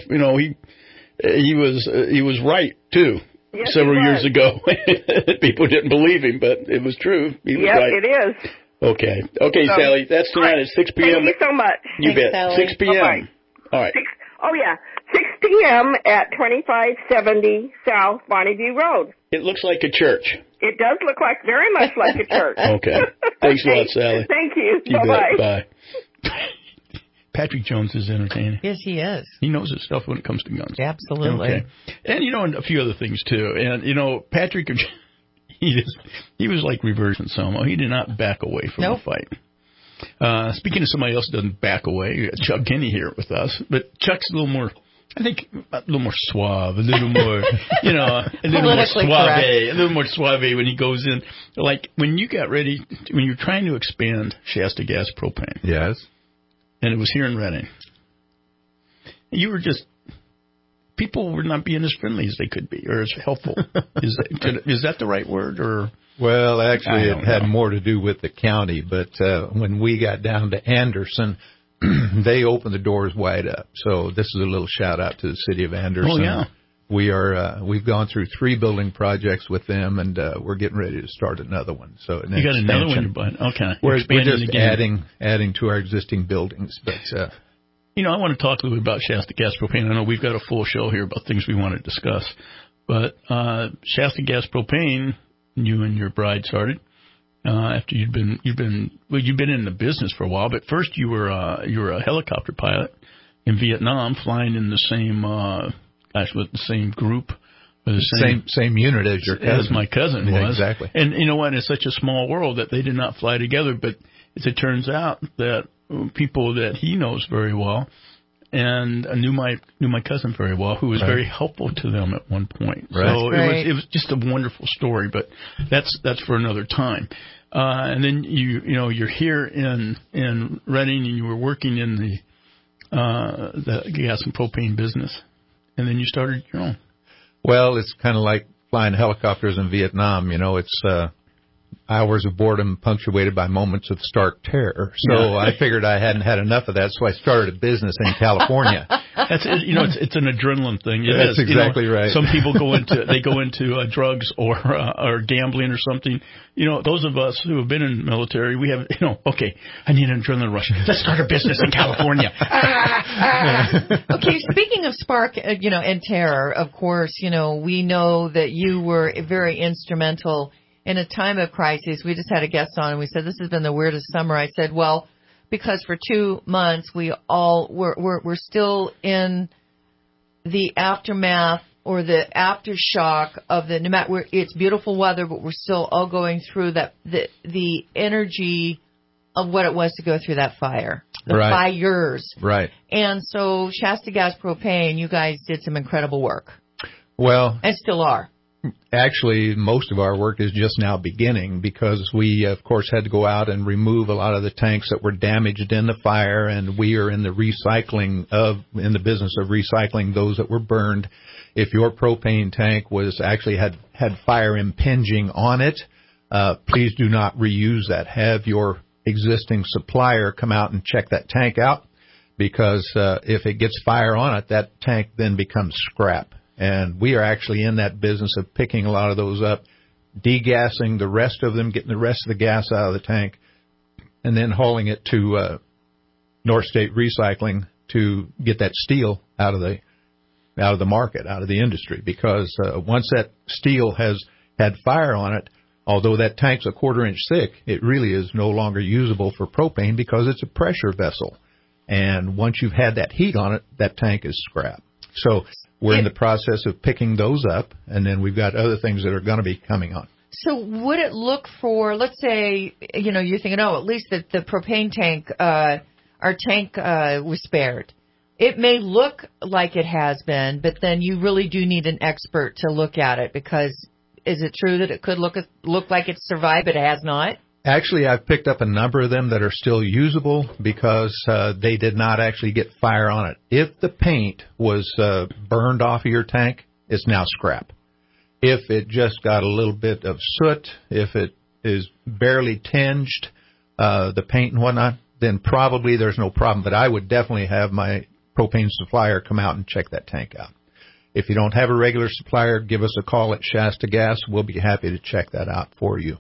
he was right too. Yes, several years ago. People didn't believe him, but it was true. He was right. It is. Okay, so, Sally, that's tonight at 6 p.m. Thank you so much. You bet. Sally. 6 p.m. Bye-bye. All right. 6 p.m. at 2570 South Bonneview Road. It looks like a church. It does look very much like a church. Okay. Thanks a lot, Sally. Thank you. Bye-bye. Bye. Patrick Jones is entertaining. Yes, he is. He knows his stuff when it comes to guns. Absolutely. Okay. And, and a few other things, too. And, Patrick, he was like Reverse and Selma. He did not back away from the fight. Speaking of somebody else who doesn't back away, we got Chuck Kenny here with us. But Chuck's a little more, I think, a little more suave, a little more, a little more suave, correct. A little more suave when he goes in. Like when you got ready, when you were trying to expand Shasta Gas Propane. Yes. And it was here in Reading. You were just, people were not being as friendly as they could be, or as helpful. Is that the right word, or? Well, actually, it had more to do with the county, but when we got down to Anderson, they opened the doors wide up. So this is a little shout-out to the city of Anderson. Oh, yeah. We've gone through 3 building projects with them, and we're getting ready to start another one. So you got another one you're buying? Okay. We're just adding to our existing buildings. But I want to talk a little bit about Shasta Gas Propane. I know we've got a full show here about things we want to discuss, but Shasta Gas Propane, you and your bride started after you'd been in the business for a while. But first, you were a helicopter pilot in Vietnam, flying in the same. With the same group, or the same unit as your cousin. As my cousin was. Yeah, exactly. And you know what? It's such a small world that they did not fly together. But as it turns out, that people that he knows very well, and I knew my cousin very well, who was very helpful to them at one point. Right. So it was just a wonderful story. But that's for another time. And then you're here in Redding, and you were working in the gas and propane business. And then you started your own. Well, it's kind of like flying helicopters in Vietnam. It's hours of boredom punctuated by moments of stark terror. So I figured I hadn't had enough of that, so I started a business in California. It's an adrenaline thing. That's exactly right. Some people go into drugs or gambling or something. Those of us who have been in the military, we have, okay, I need an adrenaline rush. Let's start a business in California. Okay, speaking of spark, and terror, of course, we know that you were very instrumental in a time of crisis. We just had a guest on, and we said, this has been the weirdest summer. I said, well, because for 2 months we're still in the aftermath or the aftershock of the, no matter, it's beautiful weather, but we're still all going through the energy of what it was to go through that fire, the fires. Right. And so Shasta Gas Propane, you guys did some incredible work. Well. And still are. Actually, most of our work is just now beginning because we, of course, had to go out and remove a lot of the tanks that were damaged in the fire, and we are in the business of recycling those that were burned. If your propane tank was actually had fire impinging on it, please do not reuse that. Have your existing supplier come out and check that tank out, because if it gets fire on it, that tank then becomes scrap. And we are actually in that business of picking a lot of those up, degassing the rest of them, getting the rest of the gas out of the tank, and then hauling it to North State Recycling to get that steel out of the market, out of the industry. Because once that steel has had fire on it, although that tank's a 1/4 inch thick, it really is no longer usable for propane because it's a pressure vessel. And once you've had that heat on it, that tank is scrap. So we're in the process of picking those up, and then we've got other things that are going to be coming on. So would it look for, let's say, you're thinking, at least the propane tank, our tank was spared. It may look like it has been, but then you really do need an expert to look at it, because is it true that it could look like it's survived, but it has not? Actually, I've picked up a number of them that are still usable because they did not actually get fire on it. If the paint was burned off of your tank, it's now scrap. If it just got a little bit of soot, if it is barely tinged, the paint and whatnot, then probably there's no problem. But I would definitely have my propane supplier come out and check that tank out. If you don't have a regular supplier, give us a call at Shasta Gas. We'll be happy to check that out for you.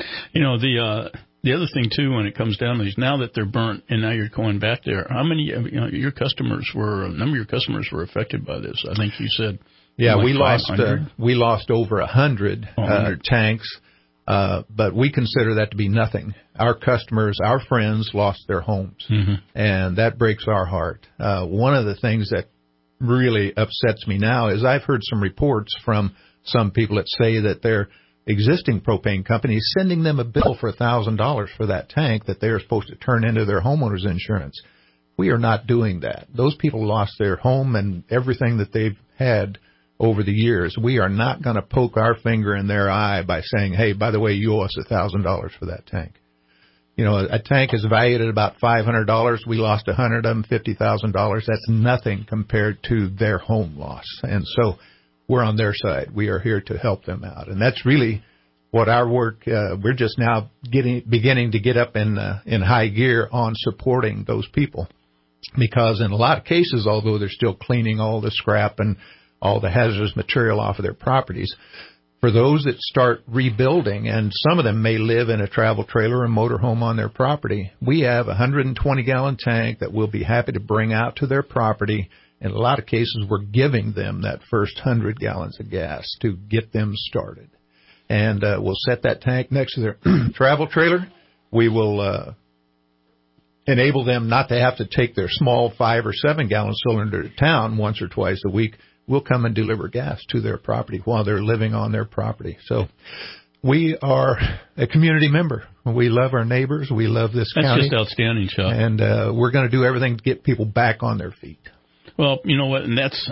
The other thing, too, when it comes down to these, now that they're burnt and now you're going back there, how many a number of your customers were affected by this? I think you said. Yeah, like we lost over 100 tanks, but we consider that to be nothing. Our customers, our friends lost their homes, and that breaks our heart. One of the things that really upsets me now is I've heard some reports from some people that say that their existing propane company is sending them a bill for $1,000 for that tank that they're supposed to turn into their homeowner's insurance. We are not doing that. Those people lost their home and everything that they've had over the years. We are not going to poke our finger in their eye by saying, hey, by the way, you owe us $1,000 for that tank. A tank is valued at about $500. We lost 100 of them, $50,000. That's nothing compared to their home loss. And so we're on their side. We are here to help them out. And that's really what our work, we're just now beginning to get up in high gear on supporting those people. Because in a lot of cases, although they're still cleaning all the scrap and all the hazardous material off of their properties. For those that start rebuilding, and some of them may live in a travel trailer or motorhome on their property, we have a 120-gallon tank that we'll be happy to bring out to their property. In a lot of cases, we're giving them that first 100 gallons of gas to get them started. And we'll set that tank next to their travel trailer. We will enable them not to have to take their small 5 or 7 gallon cylinder to town once or twice a week. We'll come and deliver gas to their property while they're living on their property. So we are a community member. We love our neighbors. We love this county. That's just outstanding, Chuck. And we're going to do everything to get people back on their feet. Well, you know what, and that's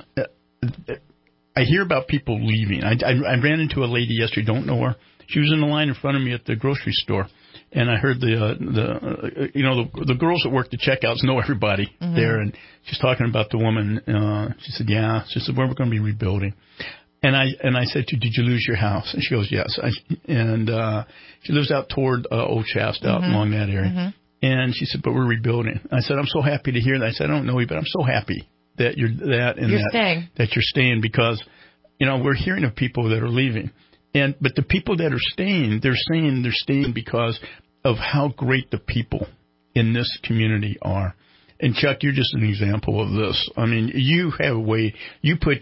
I hear about people leaving. I ran into a lady yesterday, don't know her. She was in the line in front of me at the grocery store, and I heard the girls that work the checkouts know everybody there, and she's talking about the woman. She said, "Yeah." She said, "Well, we're going to be rebuilding." And I said to her, "Did you lose your house?" And she goes, "Yes." She lives out toward Old Shasta, out along that area. And she said, "But we're rebuilding." I said, "I'm so happy to hear that." I said, "I don't know you, but I'm so happy that you're staying, because, you know, we're hearing of people that are leaving. But the people that are staying, they're saying they're staying because of how great the people in this community are. And Chuck, you're just an example of this. I mean, you have a way, you put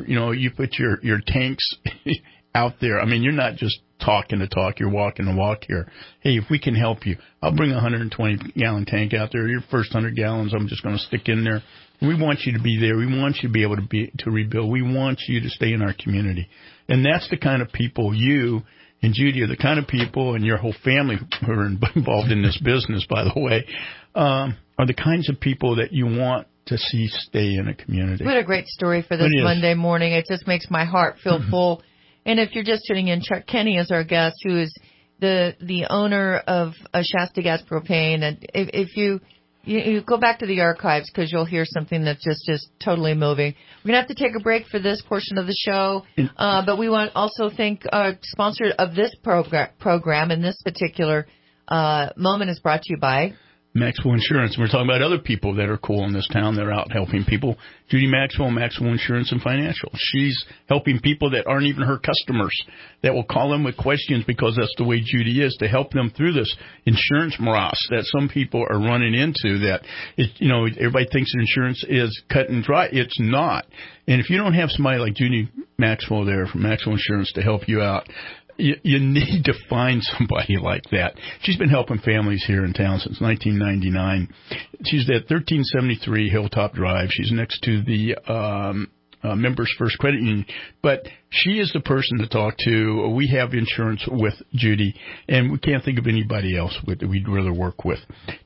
your tanks out there. I mean, you're not just talking the talk, you're walking the walk here. Hey, if we can help you, I'll bring a 120-gallon tank out there. Your first 100 gallons, I'm just going to stick in there. We want you to be there. We want you to be able to rebuild. We want you to stay in our community. And that's the kind of people you and Judy are the kind of people, and your whole family who are involved in this business, by the way, are the kinds of people that you want to see stay in a community. What a great story for this Monday morning. It just makes my heart feel full. And if you're just tuning in, Chuck Kenny is our guest, who is the owner of Shasta Gas Propane. And if you go back to the archives, because you'll hear something that's just totally moving. We're going to have to take a break for this portion of the show, but we want to also thank our sponsor of this program, and this particular moment is brought to you by Maxwell Insurance. We're talking about other people that are cool in this town that are out helping people. Judy Maxwell, Maxwell Insurance and Financial. She's helping people that aren't even her customers, that will call them with questions, because that's the way Judy is, to help them through this insurance morass that some people are running into. That everybody thinks insurance is cut and dry. It's not. And if you don't have somebody like Judy Maxwell there from Maxwell Insurance to help you out, you need to find somebody like that. She's been helping families here in town since 1999. She's at 1373 Hilltop Drive. She's next to the Members First Credit Union. But she is the person to talk to. We have insurance with Judy, and we can't think of anybody else that we'd rather work with.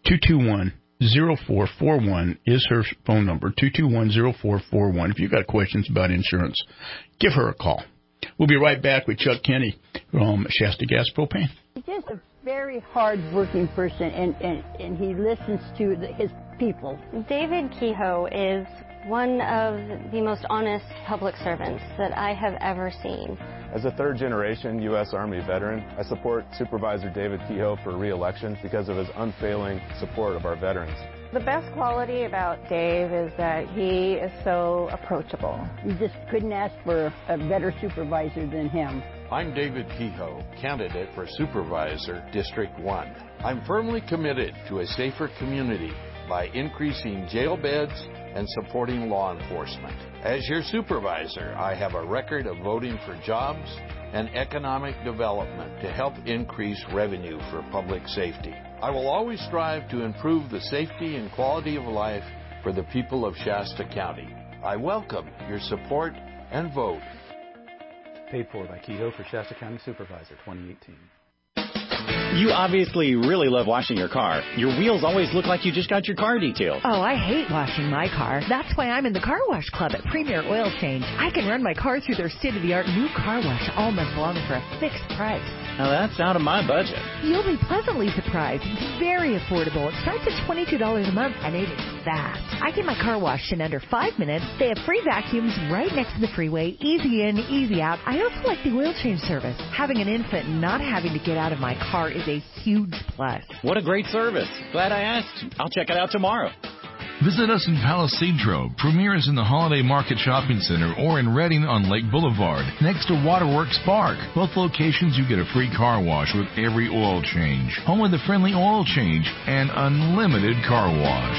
221-0441 is her phone number, 221-0441. If you've got questions about insurance, give her a call. We'll be right back with Chuck Kenny from Shasta Gas Propane. He's just a very hard-working person, and he listens to his people. David Kehoe is one of the most honest public servants that I have ever seen. As a third-generation U.S. Army veteran, I support Supervisor David Kehoe for re-election because of his unfailing support of our veterans. The best quality about Dave is that he is so approachable. You just couldn't ask for a better supervisor than him. I'm David Kehoe, candidate for Supervisor District 1. I'm firmly committed to a safer community by increasing jail beds and supporting law enforcement. As your supervisor, I have a record of voting for jobs and economic development to help increase revenue for public safety. I will always strive to improve the safety and quality of life for the people of Shasta County. I welcome your support and vote. Paid for by Kehoe for Shasta County Supervisor 2018. You obviously really love washing your car. Your wheels always look like you just got your car detailed. Oh, I hate washing my car. That's why I'm in the Car Wash Club at Premier Oil Change. I can run my car through their state-of-the-art new car wash all month long for a fixed price. Now that's out of my budget. You'll be pleasantly surprised. It's very affordable. It starts at $22 a month, and it is fast. I get my car washed in under 5 minutes. They have free vacuums right next to the freeway. Easy in, easy out. I also like the oil change service. Having an infant and not having to get out of my car is a huge plus. What a great service. Glad I asked. I'll check it out tomorrow. Visit us in Palisadro. Premier is in the Holiday Market Shopping Center or in Redding on Lake Boulevard, next to Waterworks Park. Both locations you get a free car wash with every oil change. Home with a friendly oil change and unlimited car wash.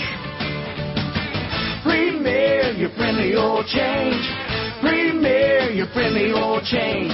Premier, your friendly oil change. Premier, your friendly oil change.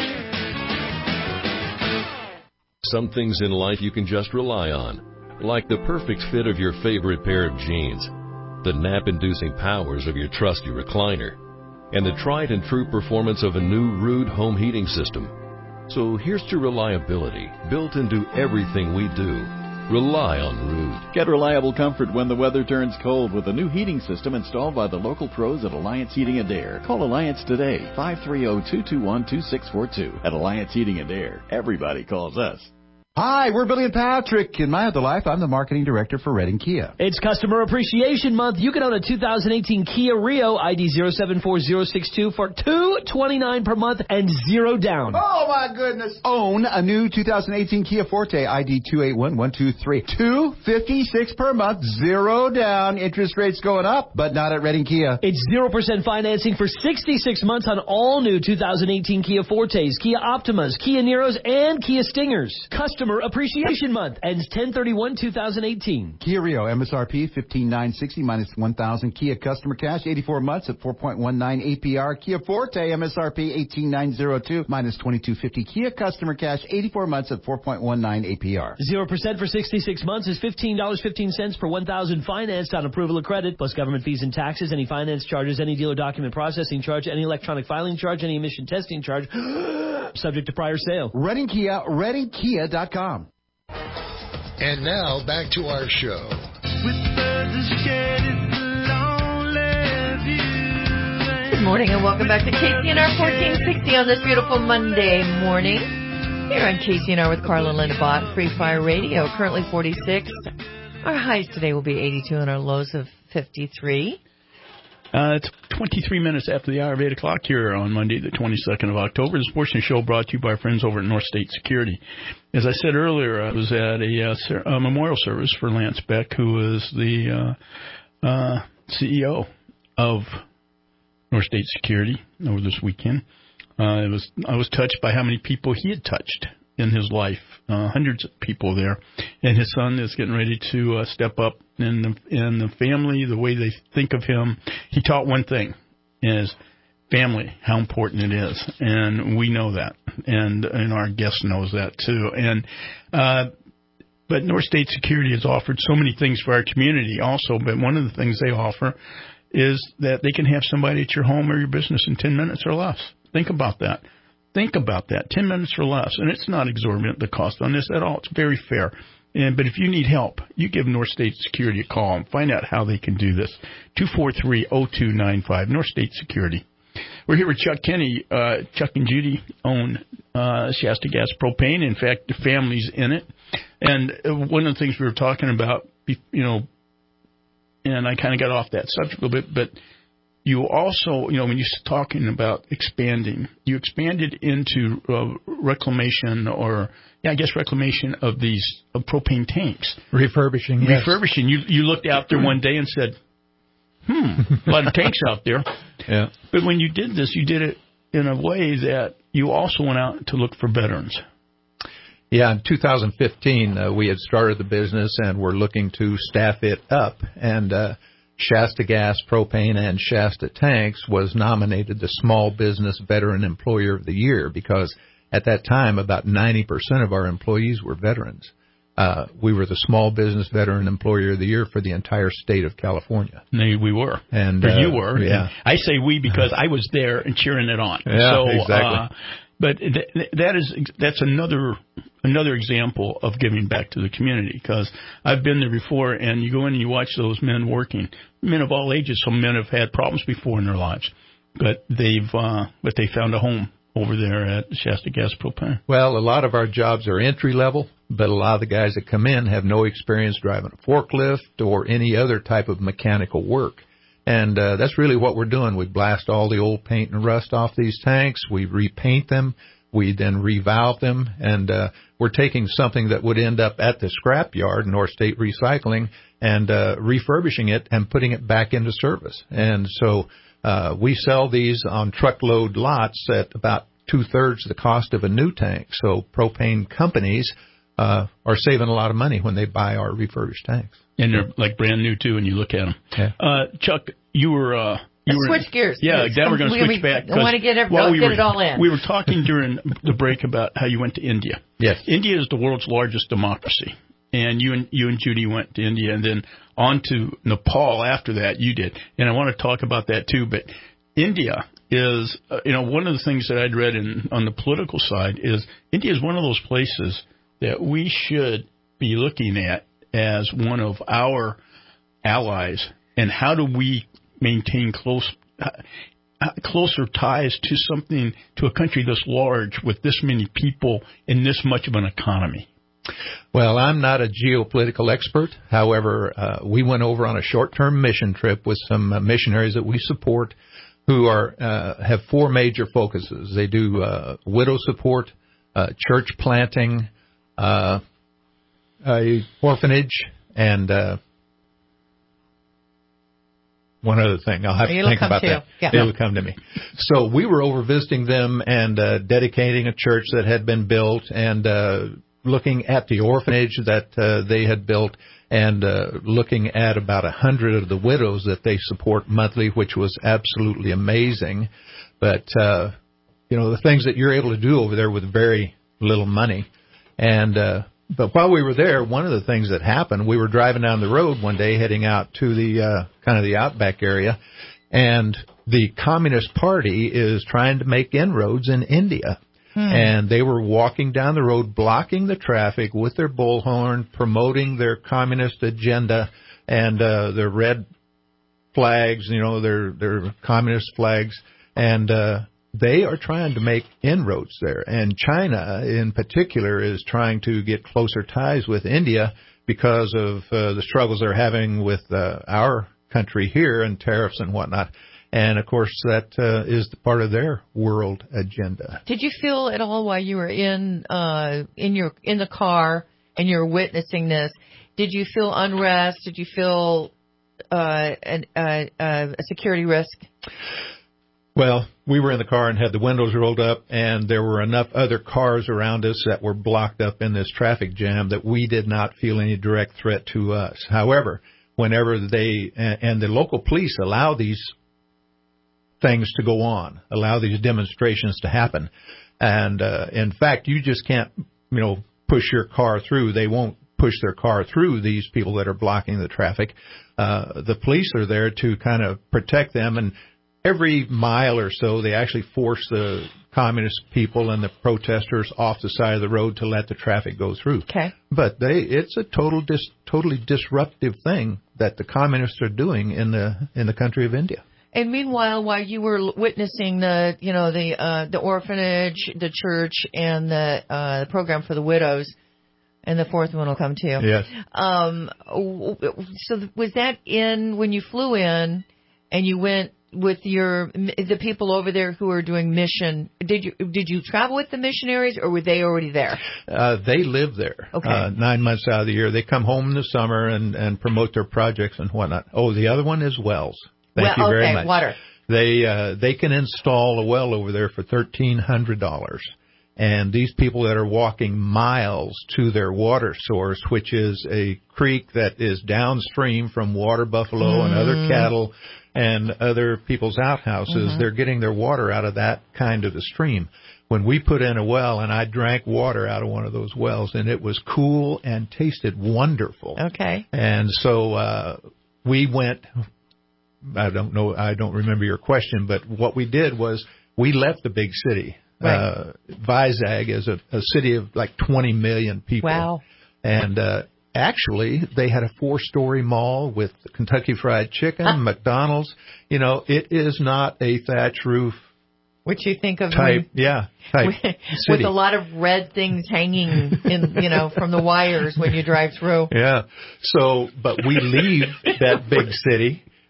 Some things in life you can just rely on, like the perfect fit of your favorite pair of jeans, the nap-inducing powers of your trusty recliner, and the tried and true performance of a new Ruud home heating system. So here's to reliability built into everything we do. Rely on Ruud. Get reliable comfort when the weather turns cold with a new heating system installed by the local pros at Alliance Heating and Air. Call Alliance today, 530-221-2642. At Alliance Heating and Air, everybody calls us. Hi, we're Billy and Patrick. In my other life, I'm the marketing director for Redding Kia. It's Customer Appreciation Month. You can own a 2018 Kia Rio ID 074062 for $229 per month and $0 down. Oh, my goodness. Own a new 2018 Kia Forte ID 281123. $256 per month, $0 down. Interest rates going up, but not at Redding Kia. It's 0% financing for 66 months on all new 2018 Kia Fortes, Kia Optimas, Kia Niros, and Kia Stingers. Customer Appreciation Month ends 10/31/2018. Kia Rio MSRP $15,960 minus $1,000. Kia customer cash 84 months at 4.19 APR. Kia Forte MSRP $18,902 minus $22.50. Kia customer cash 84 months at 4.19 APR. 0% for 66 months is $15.15 per 1,000 financed on approval of credit, plus government fees and taxes, any finance charges, any dealer document processing charge, any electronic filing charge, any emission testing charge, subject to prior sale. Redding Kia, ReddingKia.com. And now, back to our show. Good morning and welcome back to KCNR 1460 on this beautiful Monday morning. Here on KCNR with Carla and Linda Bott, Free Fire Radio, currently 46. Our highs today will be 82 and our lows of 53. It's 23 minutes after the hour of 8 o'clock here on Monday, the 22nd of October. This portion of the show brought to you by our friends over at North State Security. As I said earlier, I was at a memorial service for Lance Beck, who is the CEO of North State Security over this weekend. I was touched by how many people he had touched in his life, hundreds of people there. And his son is getting ready to step up in the family, the way they think of him. He taught one thing, is family, how important it is. And we know that. And our guest knows that too. And but North State Security has offered so many things for our community also. But one of the things they offer is that they can have somebody at your home or your business in 10 minutes or less. Think about that. 10 minutes or less. And it's not exorbitant, the cost on this at all. It's very fair. But if you need help, you give North State Security a call and find out how they can do this. 243-0295, North State Security. We're here with Chuck Kenny. Chuck and Judy own Shasta Gas Propane. In fact, the family's in it. And one of the things we were talking about, and I kind of got off that subject a little bit, but you also, when you're talking about expanding, you expanded into reclamation of these propane tanks. Refurbishing, yes. Refurbishing. You looked out there one day and said, a lot of tanks out there. Yeah. But when you did this, you did it in a way that you also went out to look for veterans. Yeah, in 2015, we had started the business and were looking to staff it up. And Shasta Gas Propane and Shasta Tanks was nominated the Small Business Veteran Employer of the Year because at that time about 90% of our employees were veterans. We were the Small Business Veteran Employer of the Year for the entire state of California. We were. And you were. Yeah. I say we because I was there and cheering it on. Yeah, so, exactly. But that's another example of giving back to the community, because I've been there before, and you go in and you watch those men working, men of all ages. Some men have had problems before in their lives, but they found a home over there at Shasta Gas Propane. Well, a lot of our jobs are entry level, but a lot of the guys that come in have no experience driving a forklift or any other type of mechanical work. And that's really what we're doing. We blast all the old paint and rust off these tanks. We repaint them. We then revalve them, and we're taking something that would end up at the scrap yard, North State Recycling, and refurbishing it and putting it back into service. And so we sell these on truckload lots at about 2/3 the cost of a new tank. So propane companies are saving a lot of money when they buy our refurbished tanks. And they're like brand new, too, when you look at them. Yeah. Chuck, you were... switch gears. Yeah, now we're going to switch back. I want to get it all in. We were talking during the break about how you went to India. Yes. India is the world's largest democracy. And you and Judy went to India, and then on to Nepal after that, you did. And I want to talk about that, too. But India is, one of the things that I'd read on the political side is India is one of those places that we should be looking at as one of our allies. And how do we maintain closer ties to a country this large with this many people and this much of an economy? Well, I'm not a geopolitical expert. However, we went over on a short-term mission trip with some missionaries that we support who have 4 major focuses. They do widow support, church planting, a orphanage, and one other thing. I'll have to think about that. Yeah. It'll come to me. So we were over visiting them and dedicating a church that had been built and looking at the orphanage that they had built and looking at about 100 of the widows that they support monthly, which was absolutely amazing. But, the things that you're able to do over there with very little money. And but while we were there, one of the things that happened, we were driving down the road one day heading out to the kind of the outback area, and the Communist Party is trying to make inroads in India. And they were walking down the road, blocking the traffic with their bullhorn, promoting their communist agenda and their red flags, their communist flags. And they are trying to make inroads there. And China, in particular, is trying to get closer ties with India because of the struggles they're having with our country here and tariffs and whatnot. And, of course, that is part of their world agenda. Did you feel at all while you were in the car and you're witnessing this, did you feel unrest? Did you feel a security risk? Well, we were in the car and had the windows rolled up, and there were enough other cars around us that were blocked up in this traffic jam that we did not feel any direct threat to us. However, whenever and the local police allow these things to go on, allow these demonstrations to happen. And, in fact, you just can't, push your car through. They won't push their car through these people that are blocking the traffic. The police are there to kind of protect them. And every mile or so, they actually force the communist people and the protesters off the side of the road to let the traffic go through. Okay. But it's a totally disruptive thing that the communists are doing in the country of India. And meanwhile, while you were witnessing the orphanage, the church, and the program for the widows, and the fourth one will come too. Yes. So was that when you flew in, and you went with the people over there who are doing mission? Did you travel with the missionaries, or were they already there? They live there. Okay. 9 months out of the year. They come home in the summer and promote their projects and whatnot. Oh, the other one is wells. Thank you very much. Water. They can install a well over there for $1,300. And these people that are walking miles to their water source, which is a creek that is downstream from water buffalo and other cattle and other people's outhouses, they're getting their water out of that kind of a stream. When we put in a well, and I drank water out of one of those wells, and it was cool and tasted wonderful. Okay. And so we went... I don't remember your question, but what we did was we left the big city. Right. Vizag is a city of like 20 million people. Wow. And actually, they had a 4-story mall with Kentucky Fried Chicken, McDonald's. It is not a thatch roof. Which you think of type with a lot of red things hanging from the wires when you drive through. Yeah. So, but we leave that big city.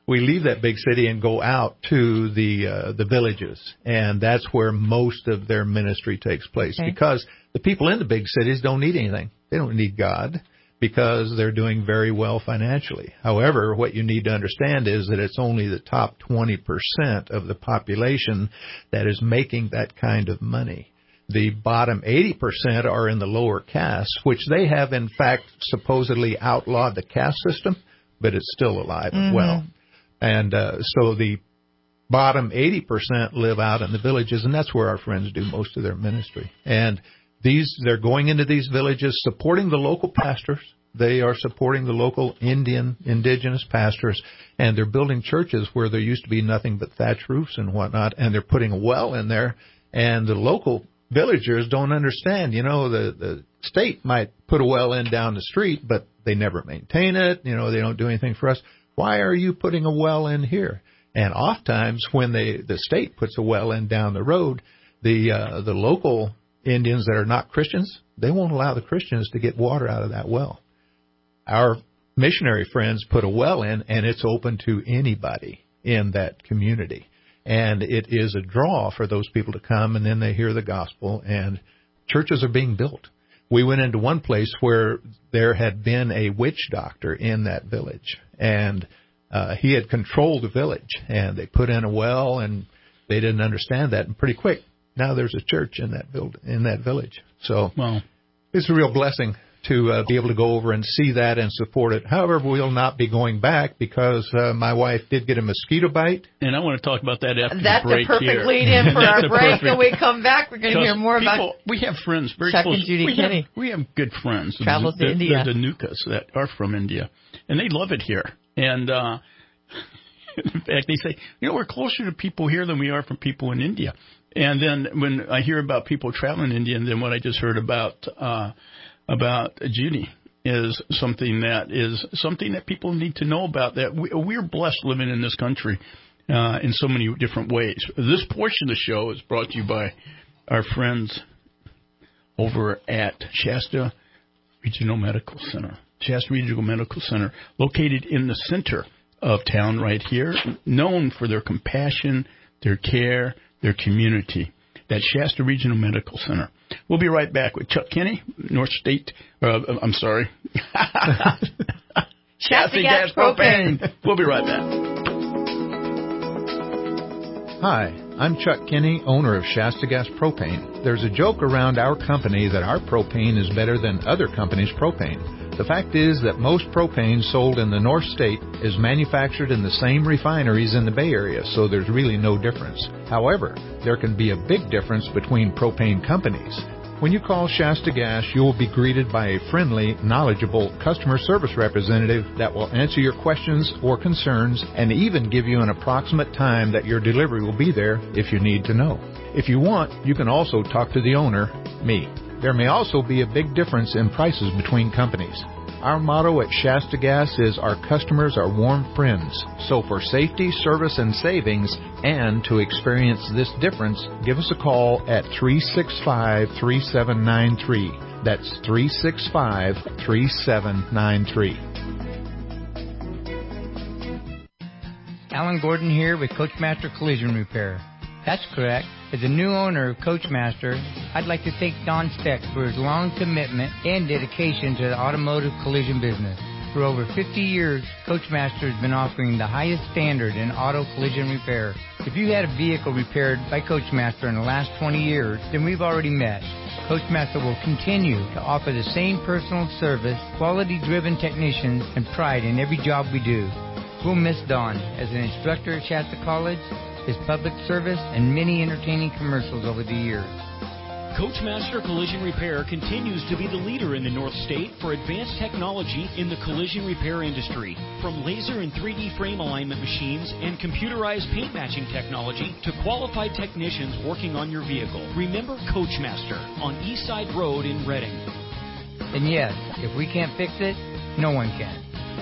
we leave that big city and go out to the villages, and that's where most of their ministry takes place. Okay. Because the people in the big cities don't need anything. They don't need God because they're doing very well financially. However, what you need to understand is that it's only the top 20% of the population that is making that kind of money. The bottom 80% are in the lower castes, which they have, in fact, supposedly outlawed the caste system, but it's still alive and well. And so the bottom 80% live out in the villages, and that's where our friends do most of their ministry. And they're going into these villages, supporting the local pastors. They are supporting the local indigenous pastors, and they're building churches where there used to be nothing but thatch roofs and whatnot, and they're putting a well in there, and the local villagers don't understand. The state might put a well in down the street, but they never maintain it. They don't do anything for us. Why are you putting a well in here? And oftentimes when the state puts a well in down the road, the local Indians that are not Christians, they won't allow the Christians to get water out of that well. Our missionary friends put a well in, and it's open to anybody in that community. And it is a draw for those people to come, and then they hear the gospel, and churches are being built. We went into one place where there had been a witch doctor in that village, and he had controlled the village, and they put in a well, and they didn't understand that, and pretty quick, now there's a church in that village. So it's a real blessing to be able to go over and see that and support it. However, we'll not be going back because my wife did get a mosquito bite. And I want to talk about that after the break. That's a perfect lead-in for our break. When we come back, we're going to hear more about we have friends very Chuck close. And Judy Kinney. We have good friends. Travels to India. The Nukas that are from India, and they love it here. And in fact, they say, we're closer to people here than we are from people in India. And then when I hear about people traveling to India, and then what I just heard about Judy is something that people need to know about, that we're blessed living in this country in so many different ways. This portion of the show is brought to you by our friends over at Shasta Regional Medical Center. Shasta Regional Medical Center, located in the center of town right here, known for their compassion, their care, their community. That's Shasta Regional Medical Center. We'll be right back with Chuck Kinney, Shasta Gas Propane. We'll be right back. Hi, I'm Chuck Kinney, owner of Shasta Gas Propane. There's a joke around our company that our propane is better than other companies' propane. The fact is that most propane sold in the North State is manufactured in the same refineries in the Bay Area, so there's really no difference. However, there can be a big difference between propane companies. When you call Shasta Gas, you will be greeted by a friendly, knowledgeable customer service representative that will answer your questions or concerns and even give you an approximate time that your delivery will be there if you need to know. If you want, you can also talk to the owner, me. There may also be a big difference in prices between companies. Our motto at Shasta Gas is our customers are warm friends. So for safety, service, and savings, and to experience this difference, give us a call at 365-3793. That's 365-3793. Alan Gordon here with Coachmaster Collision Repair. That's correct. As a new owner of Coachmaster, I'd like to thank Don Speck for his long commitment and dedication to the automotive collision business. For over 50 years, Coachmaster has been offering the highest standard in auto collision repair. If you had a vehicle repaired by Coachmaster in the last 20 years, then we've already met. Coachmaster will continue to offer the same personal service, quality-driven technicians, and pride in every job we do. We'll miss Don as an instructor at Shasta College, his public service, and many entertaining commercials over the years. Coachmaster Collision Repair continues to be the leader in the North State for advanced technology in the collision repair industry. From laser and 3D frame alignment machines and computerized paint matching technology to qualified technicians working on your vehicle. Remember Coachmaster on Eastside Road in Reading. And yes, if we can't fix it, no one can.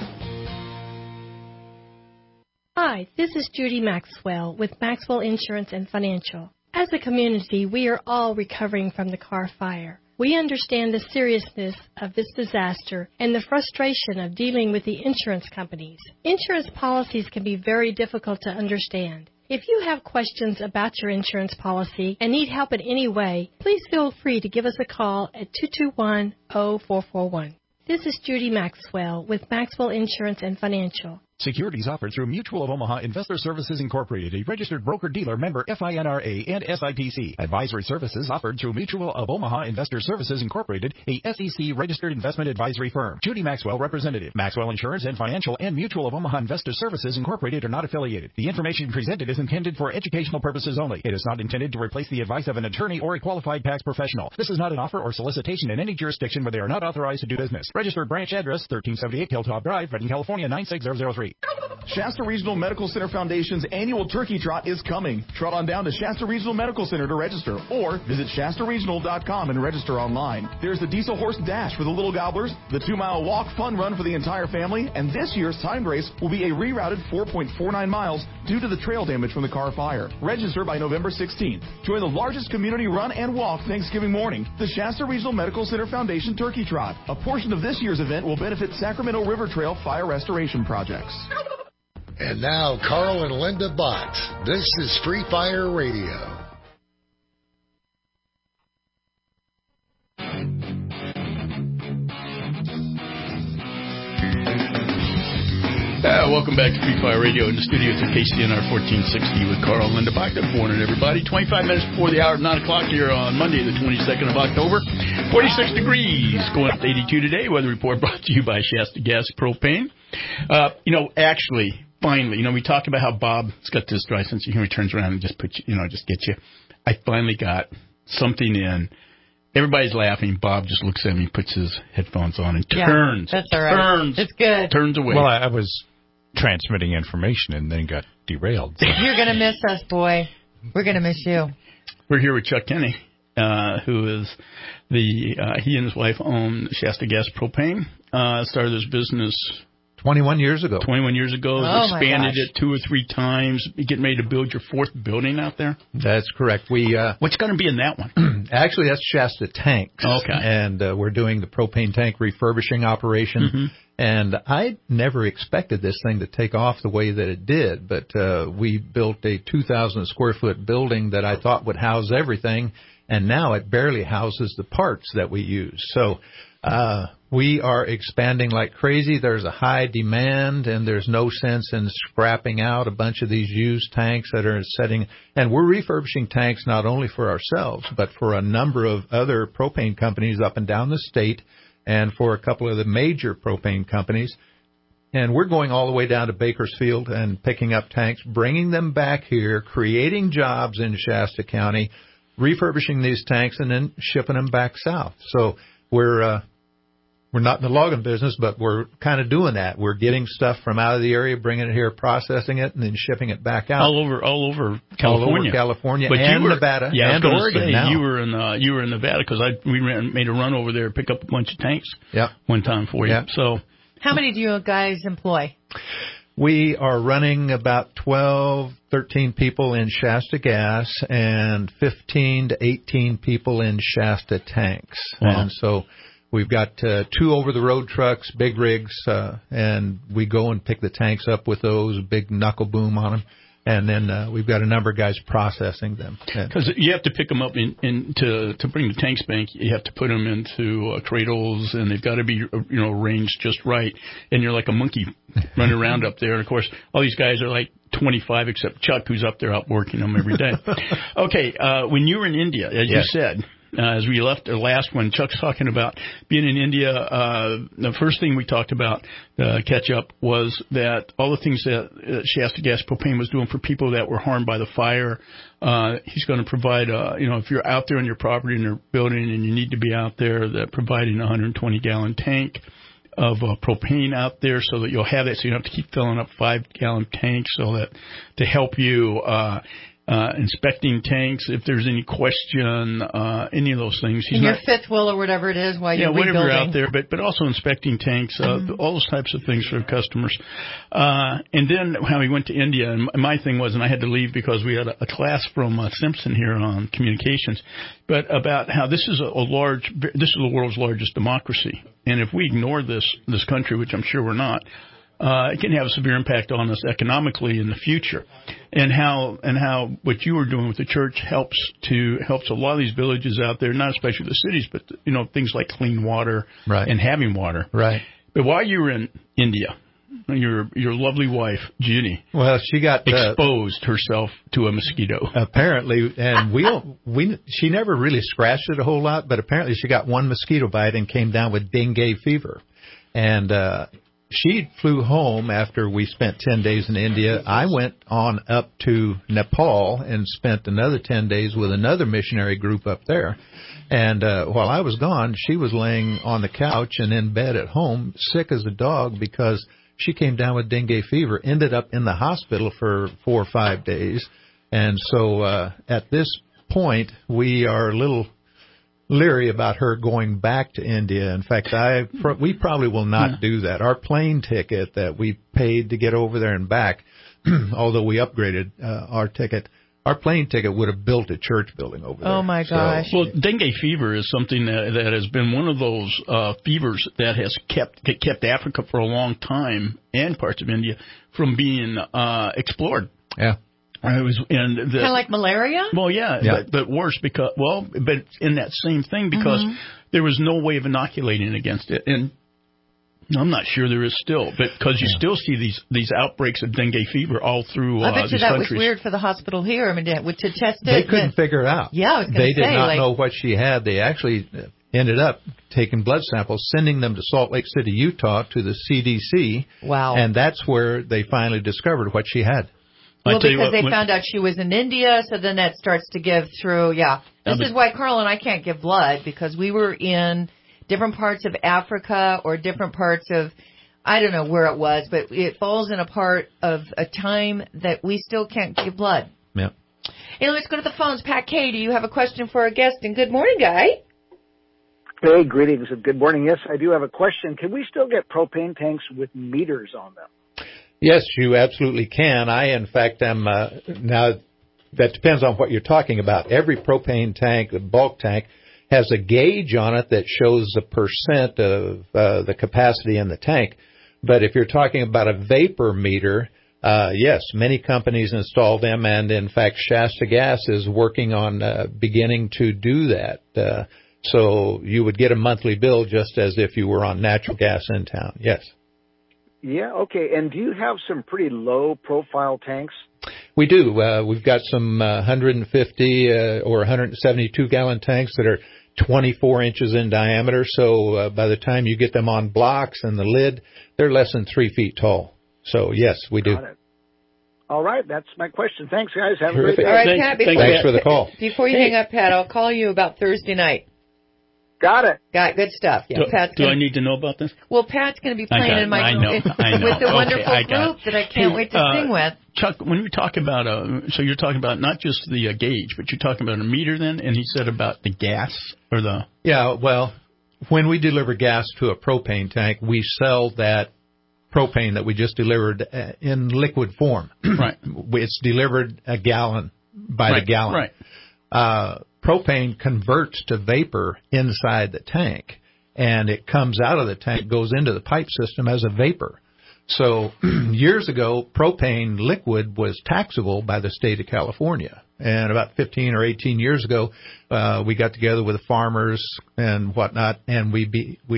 Hi, this is Judy Maxwell with Maxwell Insurance and Financial. As a community, we are all recovering from the car fire. We understand the seriousness of this disaster and the frustration of dealing with the insurance companies. Insurance policies can be very difficult to understand. If you have questions about your insurance policy and need help in any way, please feel free to give us a call at 221-0441. This is Judy Maxwell with Maxwell Insurance and Financial. Securities offered through Mutual of Omaha Investor Services Incorporated, a registered broker-dealer member FINRA and SIPC. Advisory services offered through Mutual of Omaha Investor Services Incorporated, a SEC-registered investment advisory firm. Judy Maxwell, representative. Maxwell Insurance and Financial and Mutual of Omaha Investor Services Incorporated are not affiliated. The information presented is intended for educational purposes only. It is not intended to replace the advice of an attorney or a qualified tax professional. This is not an offer or solicitation in any jurisdiction where they are not authorized to do business. Registered branch address, 1378 Hilltop Drive, Redding, California, 96003. Shasta Regional Medical Center Foundation's annual Turkey Trot is coming. Trot on down to Shasta Regional Medical Center to register, or visit shastaregional.com and register online. There's the Diesel Horse Dash for the little gobblers, the 2-mile walk fun run for the entire family, and this year's timed race will be a rerouted 4.49 miles due to the trail damage from the car fire. Register by November 16th. Join the largest community run and walk Thanksgiving morning, the Shasta Regional Medical Center Foundation Turkey Trot. A portion of this year's event will benefit Sacramento River Trail fire restoration projects. And now, Carl and Linda Bott. This is Free Fire Radio. Welcome back to Free Fire Radio in the studios at KCNR 1460 with Carl and Linda Bach. Good morning, everybody. 25 minutes before the hour of 9 o'clock here on Monday, the 22nd of October. 46 degrees, going up to 82 today. Weather report brought to you by Shasta Gas Propane. Finally, we talked about how Bob's got this dry sense of humor. He turns around and just puts just gets you. I finally got something in. Everybody's laughing. Bob just looks at me, puts his headphones on, and turns. That's all right. It's good. Turns away. Well, I was transmitting information and then got derailed. So. You're going to miss us, boy. We're going to miss you. We're here with Chuck Kenny, who is he and his wife own Shasta Gas Propane. Started this business 21 years ago. Expanded it 2 or 3 times. Getting ready to build your 4th building out there? That's correct. What's going to be in that one? Actually, that's Shasta Tanks. Okay. And we're doing the propane tank refurbishing operation. Mm-hmm. And I never expected this thing to take off the way that it did. But we built a 2,000 square foot building that I thought would house everything. And now it barely houses the parts that we use. So we are expanding like crazy. There's a high demand, and there's no sense in scrapping out a bunch of these used tanks that are setting. And we're refurbishing tanks not only for ourselves, but for a number of other propane companies up and down the state, and for a couple of the major propane companies. And we're going all the way down to Bakersfield and picking up tanks, bringing them back here, creating jobs in Shasta County, refurbishing these tanks, and then shipping them back south. So we're not in the logging business, but we're kind of doing that. We're getting stuff from out of the area, bringing it here, processing it, and then shipping it back out. All over California. All over California and Nevada and Oregon now. You were in Nevada because we made a run over there, pick up a bunch of tanks one time for you. Yeah. So, how many do you guys employ? We are running about 12, 13 people in Shasta Gas and 15 to 18 people in Shasta Tanks. Wow. And so we've got 2 over-the-road trucks, big rigs, and we go and pick the tanks up with those, big knuckle boom on them. And then we've got a number of guys processing them. Because you have to pick them up to bring the tanks back. You have to put them into cradles, and they've got to be arranged just right. And you're like a monkey running around up there. And of course, all these guys are like 25, except Chuck, who's up there out working them every day. Okay, when you were in India, as you said. As we left the last one, Chuck's talking about being in India. The first thing we talked about, catch up, was that all the things that Shasta Gas Propane was doing for people that were harmed by the fire, he's going to provide, if you're out there on your property in your building and you need to be out there, that providing a 120-gallon tank of propane out there so that you'll have that so you don't have to keep filling up 5-gallon tanks so that to help you inspecting tanks if there's any question, any of those things. In your fifth wheel or whatever it is while you're rebuilding. Whatever out there, but also inspecting tanks, all those types of things for customers. And then how he went to India, and my thing was, and I had to leave because we had a class from Simpson here on communications, but about how this is the world's largest democracy, and if we ignore this country, which I'm sure we're not, it can have a severe impact on us economically in the future, and how what you were doing with the church helps a lot of these villages out there, not especially the cities, but things like clean water and having water. Right. But while you were in India, your lovely wife Judy, she got exposed herself to a mosquito. Apparently, and she never really scratched it a whole lot, but apparently she got one mosquito bite and came down with dengue fever, and she flew home after we spent 10 days in India. I went on up to Nepal and spent another 10 days with another missionary group up there. And while I was gone, she was laying on the couch and in bed at home, sick as a dog because she came down with dengue fever, ended up in the hospital for 4 or 5 days. And so at this point, we are a little leery about her going back to India. In fact, we probably will not do that. Our plane ticket that we paid to get over there and back, although we upgraded our plane ticket would have built a church building over there. Oh, my gosh. Well, dengue fever is something that has been one of those fevers that has kept Africa for a long time and parts of India from being explored. Yeah. Kind of like malaria? Well, yeah. But worse but in that same thing because there was no way of inoculating against it. And I'm not sure there is still, but because you still see these outbreaks of dengue fever all through I bet you these that countries. was weird for the hospital here. I mean, to test it. They couldn't figure it out. Yeah, I was going to say. They did not know what she had. They actually ended up taking blood samples, sending them to Salt Lake City, Utah, to the CDC. Wow. And that's where they finally discovered what she had. Well, because they found out she was in India, so then that starts to give through, This is why Carl and I can't give blood, because we were in different parts of Africa or different parts of, I don't know where it was, but it falls in a part of a time that we still can't give blood. Yeah. Hey, let's go to the phones. Pat K., do you have a question for our guest? And good morning, guy. Hey, greetings and good morning. Yes, I do have a question. Can we still get propane tanks with meters on them? Yes, you absolutely can. I, in fact, am now. That depends on what you're talking about. Every propane tank, the bulk tank, has a gauge on it that shows the percent of the capacity in the tank. But if you're talking about a vapor meter, yes, many companies install them, and in fact, Shasta Gas is working on beginning to do that. So you would get a monthly bill just as if you were on natural gas in town. Yes. Yeah, okay. And do you have some pretty low-profile tanks? We do. We've got some 150 or 172-gallon tanks that are 24 inches in diameter. So by the time you get them on blocks and the lid, they're less than 3 feet tall. So, yes, we do. Got it. All right. That's my question. Thanks, guys. Have a great day. All right, Pat. Thanks for the call. Before you hang up, Pat, I'll call you about Thursday night. Got it. Got good stuff. Yeah, do I need to know about this? Well, Pat's going to be playing in my with the wonderful group that I can't wait to sing with. Chuck, when we talk about so you're talking about not just the gauge, but you're talking about a meter then, and he said about the gas or the. Yeah, well, when we deliver gas to a propane tank, we sell that propane that we just delivered in liquid form. Right. It's delivered a gallon by the gallon. Right. Propane converts to vapor inside the tank, and it comes out of the tank, goes into the pipe system as a vapor. So years ago, propane liquid was taxable by the state of California. And about 15 or 18 years ago, we got together with the farmers and whatnot, and we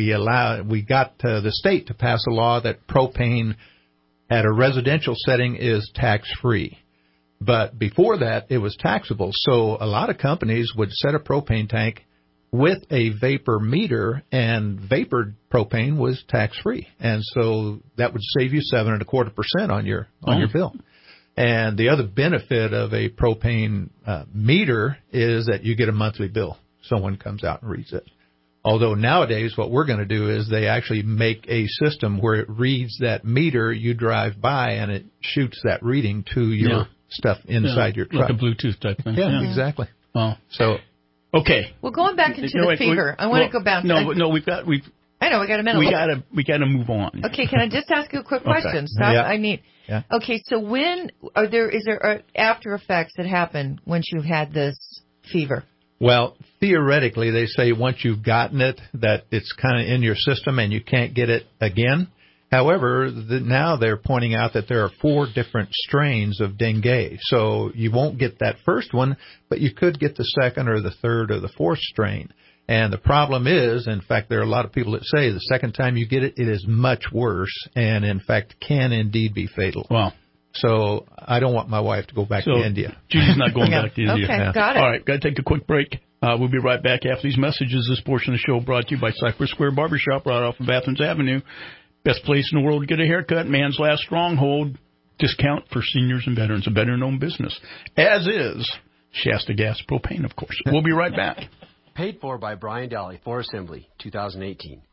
got the state to pass a law that propane at a residential setting is tax-free. But before that, it was taxable. So a lot of companies would set a propane tank with a vapor meter, and vapor propane was tax-free. And so that would save you 7.25% on your bill. And the other benefit of a propane meter is that you get a monthly bill. Someone comes out and reads it. Although nowadays what we're going to do is they actually make a system where it reads that meter, you drive by, and it shoots that reading to your stuff inside your truck. Like a Bluetooth type thing. Yeah, exactly. Oh. So, okay. Well, going back into the fever, I want to go back. No, I know we got a minute. We got to move on. Okay, can I just ask you a quick question? Yeah. Okay, so is there after effects that happen once you've had this fever? Well, theoretically, they say once you've gotten it, that it's kind of in your system and you can't get it again. However, now they're pointing out that there are 4 different strains of dengue. So you won't get that first one, but you could get the second or the third or the fourth strain. And the problem is, in fact, there are a lot of people that say the second time you get it, it is much worse and, in fact, can indeed be fatal. Wow. So I don't want my wife to go back to India. She's not going back to India. Okay, got it. All right, got to take a quick break. We'll be right back after these messages. This portion of the show brought to you by Cypress Square Barbershop right off of Athens Avenue. Best place in the world to get a haircut, man's last stronghold. Discount for seniors and veterans, a better-known business. As is Shasta Gas Propane, of course. We'll be right back. Paid for by Brian Daly for Assembly, 2018.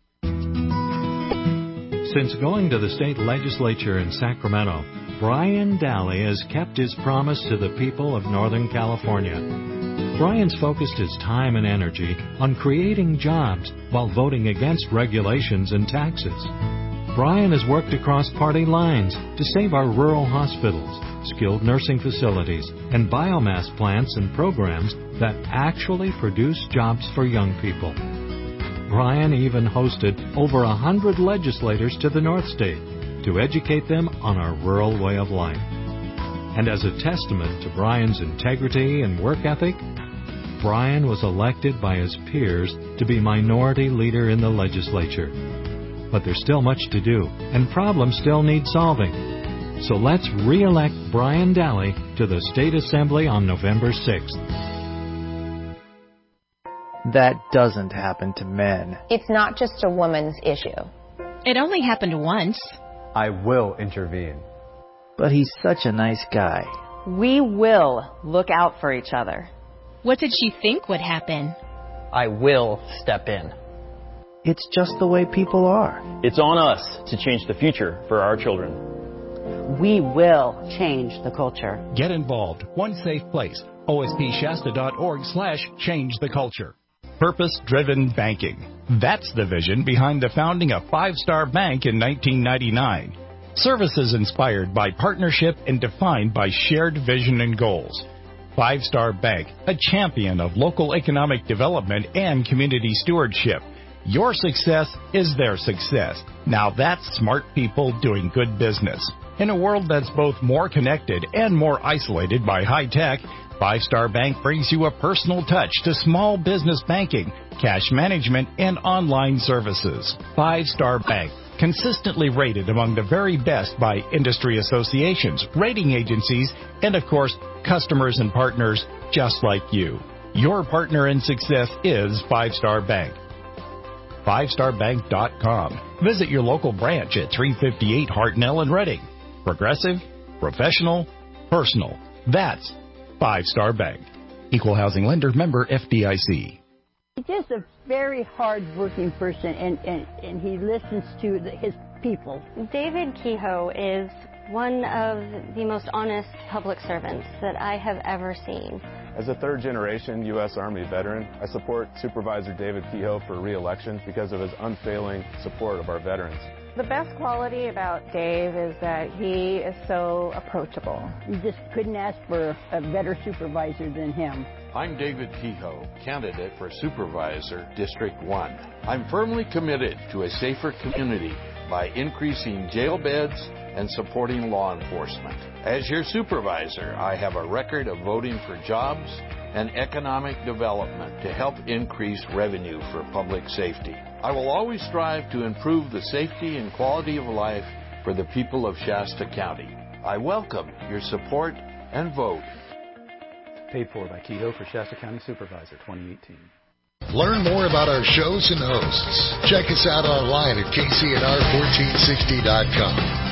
Since going to the state legislature in Sacramento, Brian Daly has kept his promise to the people of Northern California. Brian's focused his time and energy on creating jobs while voting against regulations and taxes. Brian has worked across party lines to save our rural hospitals, skilled nursing facilities, and biomass plants and programs that actually produce jobs for young people. Brian even hosted over 100 legislators to the North State to educate them on our rural way of life. And as a testament to Brian's integrity and work ethic, Brian was elected by his peers to be minority leader in the legislature. But there's still much to do, and problems still need solving. So let's re-elect Brian Daly to the State Assembly on November 6th. That doesn't happen to men. It's not just a woman's issue. It only happened once. I will intervene. But he's such a nice guy. We will look out for each other. What did she think would happen? I will step in. It's just the way people are. It's on us to change the future for our children. We will change the culture. Get involved. One safe place. ospshasta.org/change the culture. Purpose-driven banking. That's the vision behind the founding of Five Star Bank in 1999. Services inspired by partnership and defined by shared vision and goals. Five Star Bank, a champion of local economic development and community stewardship. Your success is their success. Now that's smart people doing good business. In a world that's both more connected and more isolated by high tech, Five Star Bank brings you a personal touch to small business banking, cash management, and online services. Five Star Bank, consistently rated among the very best by industry associations, rating agencies, and of course, customers and partners just like you. Your partner in success is Five Star Bank. FiveStarBank.com. Visit your local branch at 358 Hartnell in Reading. Progressive, professional, personal. That's Five Star Bank. Equal housing lender, member FDIC. He's just a very hard-working person, and he listens to his people. David Kehoe is one of the most honest public servants that I have ever seen. As a third-generation U.S. Army veteran, I support Supervisor David Kehoe for re-election because of his unfailing support of our veterans. The best quality about Dave is that he is so approachable. You just couldn't ask for a better supervisor than him. I'm David Kehoe, candidate for Supervisor, District 1. I'm firmly committed to a safer community by increasing jail beds and supporting law enforcement. As your supervisor, I have a record of voting for jobs and economic development to help increase revenue for public safety. I will always strive to improve the safety and quality of life for the people of Shasta County. I welcome your support and vote. Paid for by Kehoe for Shasta County Supervisor, 2018. Learn more about our shows and hosts. Check us out online at kcnr1460.com.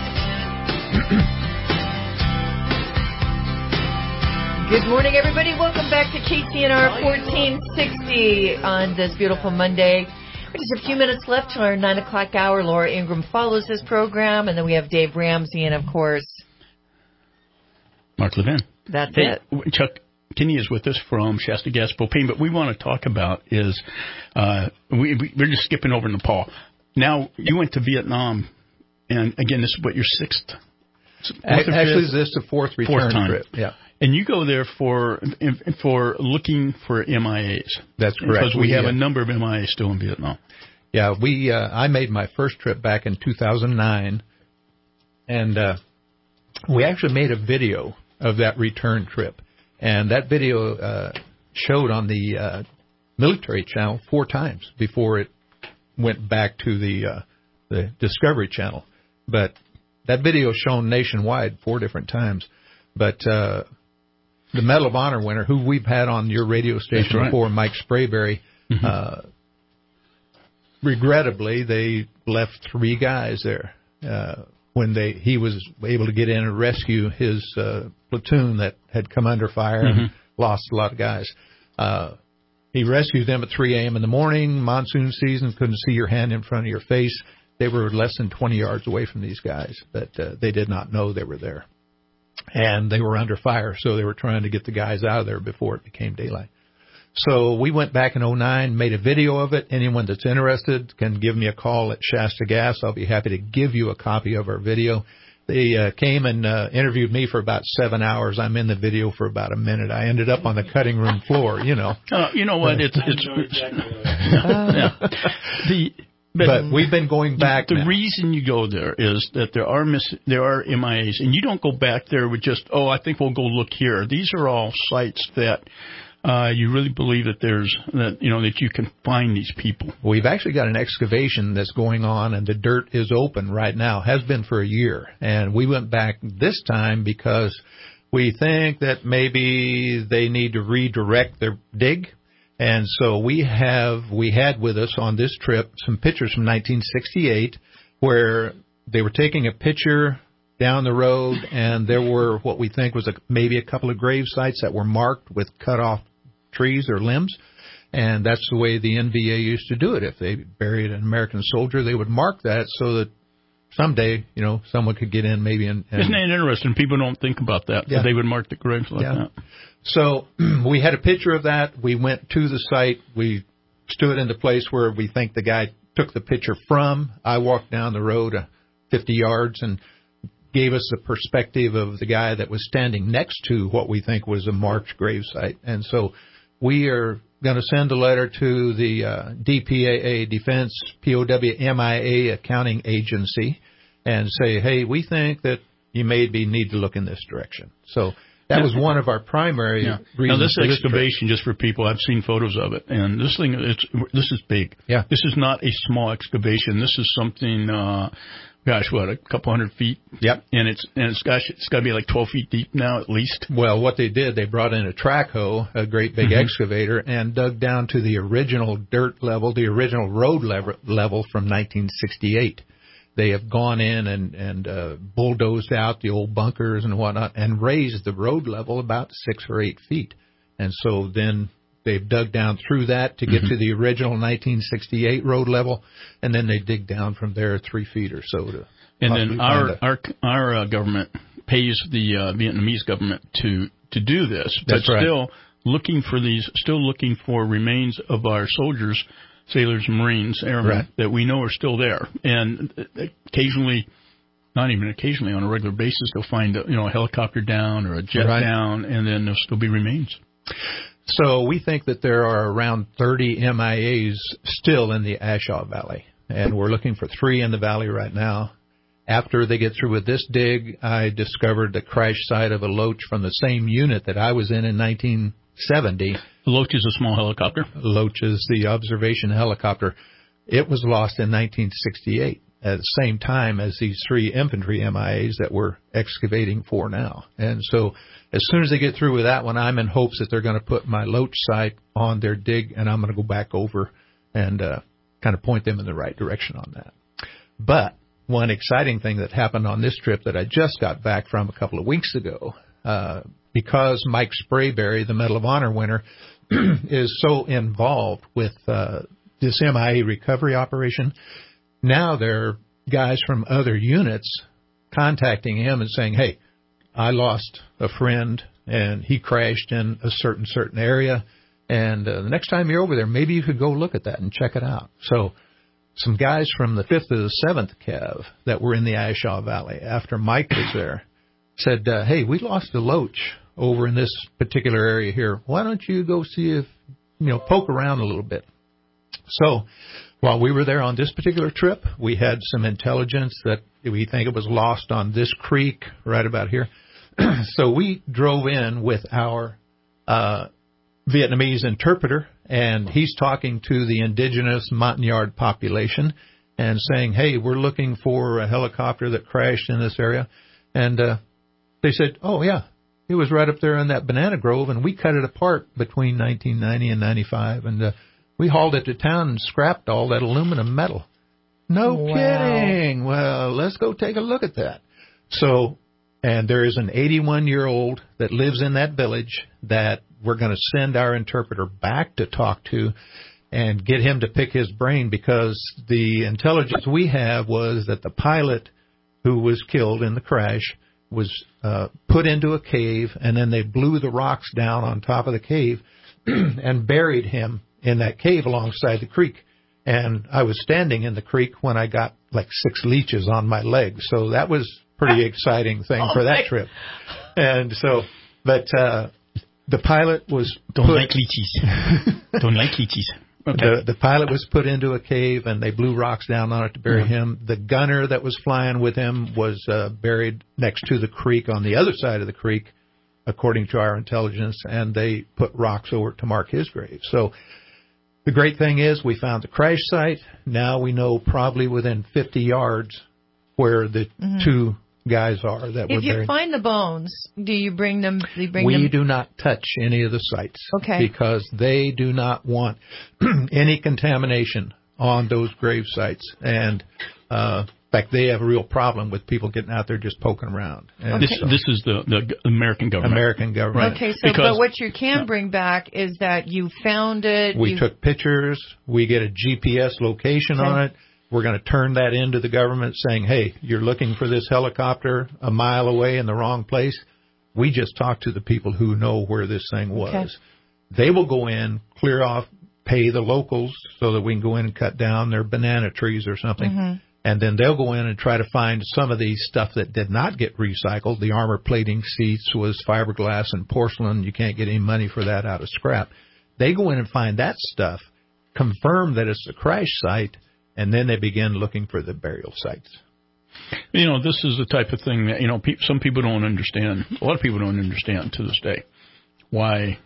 Good morning, everybody. Welcome back to KCNR 1460 on this beautiful Monday. Just a few minutes left to our 9 o'clock hour. Laura Ingram follows this program, and then we have Dave Ramsey and, of course, Mark Levin. That's hey, it. Chuck Kinney is with us from Shasta Gas Propane, but we want to talk about is we're just skipping over Nepal. Now, you went to Vietnam, and again, this is what, your sixth? Actually, this is the fourth return trip. Yeah. And you go there for looking for MIAs. That's correct. Because we have a number of MIAs still in Vietnam. Yeah, I made my first trip back in 2009, and we actually made a video of that return trip. And that video showed on the military channel 4 times before it went back to the Discovery Channel. But that video is shown nationwide 4 different times. But the Medal of Honor winner, who we've had on your radio station before, Mike Sprayberry, regrettably, they left 3 guys there when he was able to get in and rescue his platoon that had come under fire and lost a lot of guys. He rescued them at 3 a.m. in the morning, monsoon season, couldn't see your hand in front of your face. They were less than 20 yards away from these guys, but they did not know they were there. And they were under fire, so they were trying to get the guys out of there before it became daylight. So we went back in 2009, made a video of it. Anyone that's interested can give me a call at Shasta Gas. I'll be happy to give you a copy of our video. They came and interviewed me for about 7 hours. I'm in the video for about a minute. I ended up on the cutting room floor, you know. You know what? But we've been going back. The reason you go there is that there are MIAs, and you don't go back there with just, I think we'll go look here. These are all sites that you really believe that that you can find these people. We've actually got an excavation that's going on, and the dirt is open right now. Has been for a year, and we went back this time because we think that maybe they need to redirect their dig. And so we had with us on this trip some pictures from 1968 where they were taking a picture down the road, and there were what we think was maybe a couple of grave sites that were marked with cut off trees or limbs. And that's the way the NVA used to do it. If they buried an American soldier, they would mark that so that someday, someone could get in maybe. Isn't that interesting? People don't think about that. Yeah. They would mark the graves like that. So we had a picture of that. We went to the site. We stood in the place where we think the guy took the picture from. I walked down the road 50 yards and gave us the perspective of the guy that was standing next to what we think was a marked gravesite. And so we are going to send a letter to the DPAA, Defense POW-MIA Accounting Agency, and say, hey, we think that you maybe need to look in this direction. So that was one of our primary reasons. Now, this for excavation, just for people, I've seen photos of it, and this is big. Yeah. This is not a small excavation. This is something, a couple 100 feet? Yep. And it's got to be like 12 feet deep now at least. Well, what they did, they brought in a track hoe, a great big excavator, and dug down to the original dirt level, the original road level from 1968. They have gone in and bulldozed out the old bunkers and whatnot and raised the road level about 6 or 8 feet. And so then they've dug down through that to get to the original 1968 road level, and then they dig down from there 3 feet or so. And then our government pays the Vietnamese government to do this. That's right. Still looking for remains of our soldiers, sailors, Marines, airmen that we know are still there. And occasionally, not even occasionally, on a regular basis, they'll find a helicopter down or a jet down, and then there'll still be remains. So we think that there are around 30 MIAs still in the Ashaw Valley, and we're looking for 3 in the valley right now. After they get through with this dig, I discovered the crash site of a Loach from the same unit that I was in 1970. Loach is a small helicopter? Loach is the observation helicopter. It was lost in 1968 at the same time as these 3 infantry MIAs that we're excavating for now. And so as soon as they get through with that one, I'm in hopes that they're going to put my Loach site on their dig, and I'm going to go back over and kind of point them in the right direction on that. But one exciting thing that happened on this trip that I just got back from a couple of weeks ago, because Mike Sprayberry, the Medal of Honor winner, is so involved with this MIA recovery operation, now there are guys from other units contacting him and saying, hey, I lost a friend and he crashed in a certain area. And the next time you're over there, maybe you could go look at that and check it out. So some guys from the 5th or the 7th Cav that were in the Ioshaw Valley after Mike was there said, hey, we lost a loach over in this particular area here. Why don't you go see if, poke around a little bit. So while we were there on this particular trip, we had some intelligence that we think it was lost on this creek right about here. So we drove in with our Vietnamese interpreter, and he's talking to the indigenous Montagnard population and saying, hey, we're looking for a helicopter that crashed in this area. And they said, oh, yeah, it was right up there in that banana grove, and we cut it apart between 1990 and 95, and we hauled it to town and scrapped all that aluminum metal. No kidding. Well, let's go take a look at that. So, and there is an 81-year-old that lives in that village that we're going to send our interpreter back to talk to and get him to pick his brain, because the intelligence we have was that the pilot who was killed in the crash was put into a cave, and then they blew the rocks down on top of the cave and buried him in that cave alongside the creek. And I was standing in the creek when I got like 6 leeches on my leg. So that was pretty exciting thing for that trip. And so, but the pilot was... Don't like leeches. Don't like leeches. Okay. The pilot was put into a cave, and they blew rocks down on it to bury him. The gunner that was flying with him was buried next to the creek on the other side of the creek, according to our intelligence, and they put rocks over it to mark his grave. So the great thing is we found the crash site. Now we know probably within 50 yards where the two guys are that were buried. If you find the bones, do you bring them? We do not touch any of the sites. Okay. Because they do not want any contamination on those grave sites. And in fact, they have a real problem with people getting out there just poking around. And this is the American government. American government. Okay, so but what you can bring back is that you found it. We took pictures. We get a GPS location on it. We're going to turn that into the government saying, hey, you're looking for this helicopter a mile away in the wrong place. We just talked to the people who know where this thing was. Okay. They will go in, clear off, pay the locals so that we can go in and cut down their banana trees or something. And then they'll go in and try to find some of these stuff that did not get recycled. The armor plating seats was fiberglass and porcelain. You can't get any money for that out of scrap. They go in and find that stuff, confirm that it's a crash site, and then they begin looking for the burial sites. This is the type of thing that, some people don't understand. A lot of people don't understand to this day why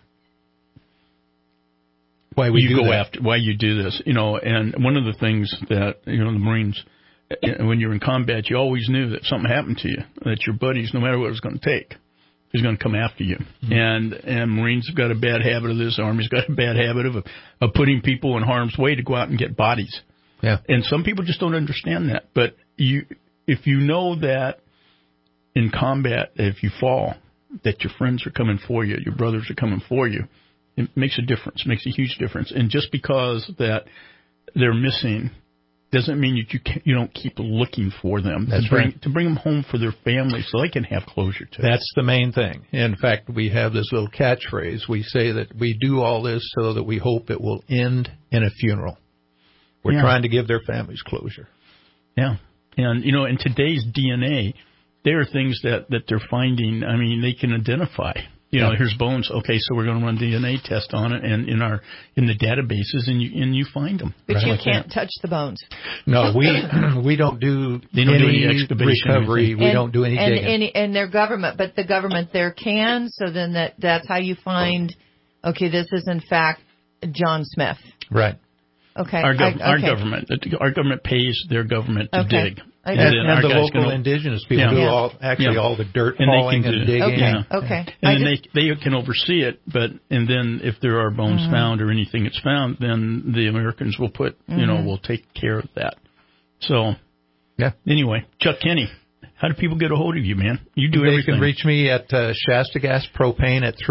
you do this. And one of the things that, the Marines, when you're in combat, you always knew that something happened to you, that your buddies, no matter what it was going to take, is going to come after you. And Marines have got a bad habit of this. The Army's got a bad habit of putting people in harm's way to go out and get bodies. Yeah. And some people just don't understand that. But if you know that in combat, if you fall, that your friends are coming for you, your brothers are coming for you, it makes a difference, makes a huge difference. And just because that they're missing doesn't mean you don't keep looking for them. That's right. To bring them home for their families so they can have closure to. That's the main thing. In fact, we have this little catchphrase. We say that we do all this so that we hope it will end in a funeral. We're trying to give their families closure. Yeah. And, in today's DNA, there are things that they're finding. I mean, they can identify. Here's bones. Okay, so we're going to run DNA test on it, and in the databases, and you find them. But you can't touch the bones. No, we don't do any recovery. We don't do any digging. And their government, but the government there can. So then that's how you find. Okay, this is in fact John Smith. Right. Okay. Our government pays their government to dig. And the local indigenous people do all the dirt hauling and digging. Okay. And then they can oversee it, and then if there are bones found or anything that's found, then the Americans will will take care of that. So, anyway, Chuck Kenny, how do people get a hold of you, man? You do everything. They can reach me at Shasta Gas Propane at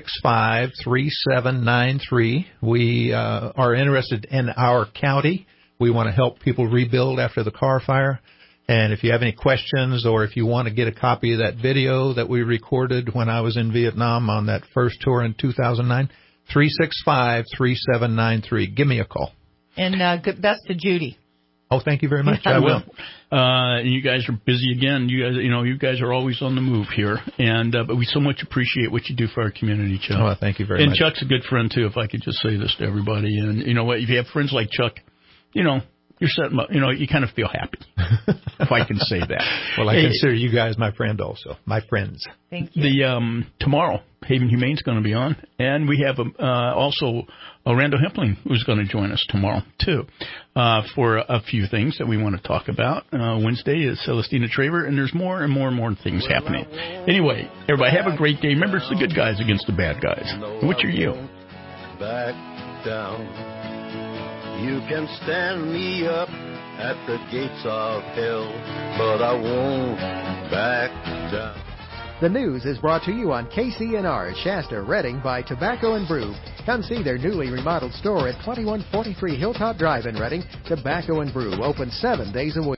365-3793. We are interested in our county. We want to help people rebuild after the car fire. And if you have any questions or if you want to get a copy of that video that we recorded when I was in Vietnam on that first tour in 2009, 365-3793. Give me a call. And good best to Judy. Oh, thank you very much. I will. You guys are busy again. You guys are always on the move here, and but we so much appreciate what you do for our community, Chuck. Oh, thank you very much. And Chuck's a good friend too. If I could just say this to everybody, and you know what, if you have friends like Chuck, you're setting up. You kind of feel happy, if I can say that. Well, I consider you guys my friend also, my friends. Thank you. Tomorrow, Haven Humane's going to be on, and we have also Randall Hempling who's going to join us tomorrow too for a few things that we want to talk about. Wednesday is Celestina Traver, and there's more and more and more things happening. Anyway, everybody have a great day. Remember, it's the good guys against the bad guys. Which are you? Back down. You can stand me up at the gates of hell, but I won't back down. The news is brought to you on KCNR, Shasta, Redding by Tobacco & Brew. Come see their newly remodeled store at 2143 Hilltop Drive in Redding. Tobacco & Brew, open 7 days a week.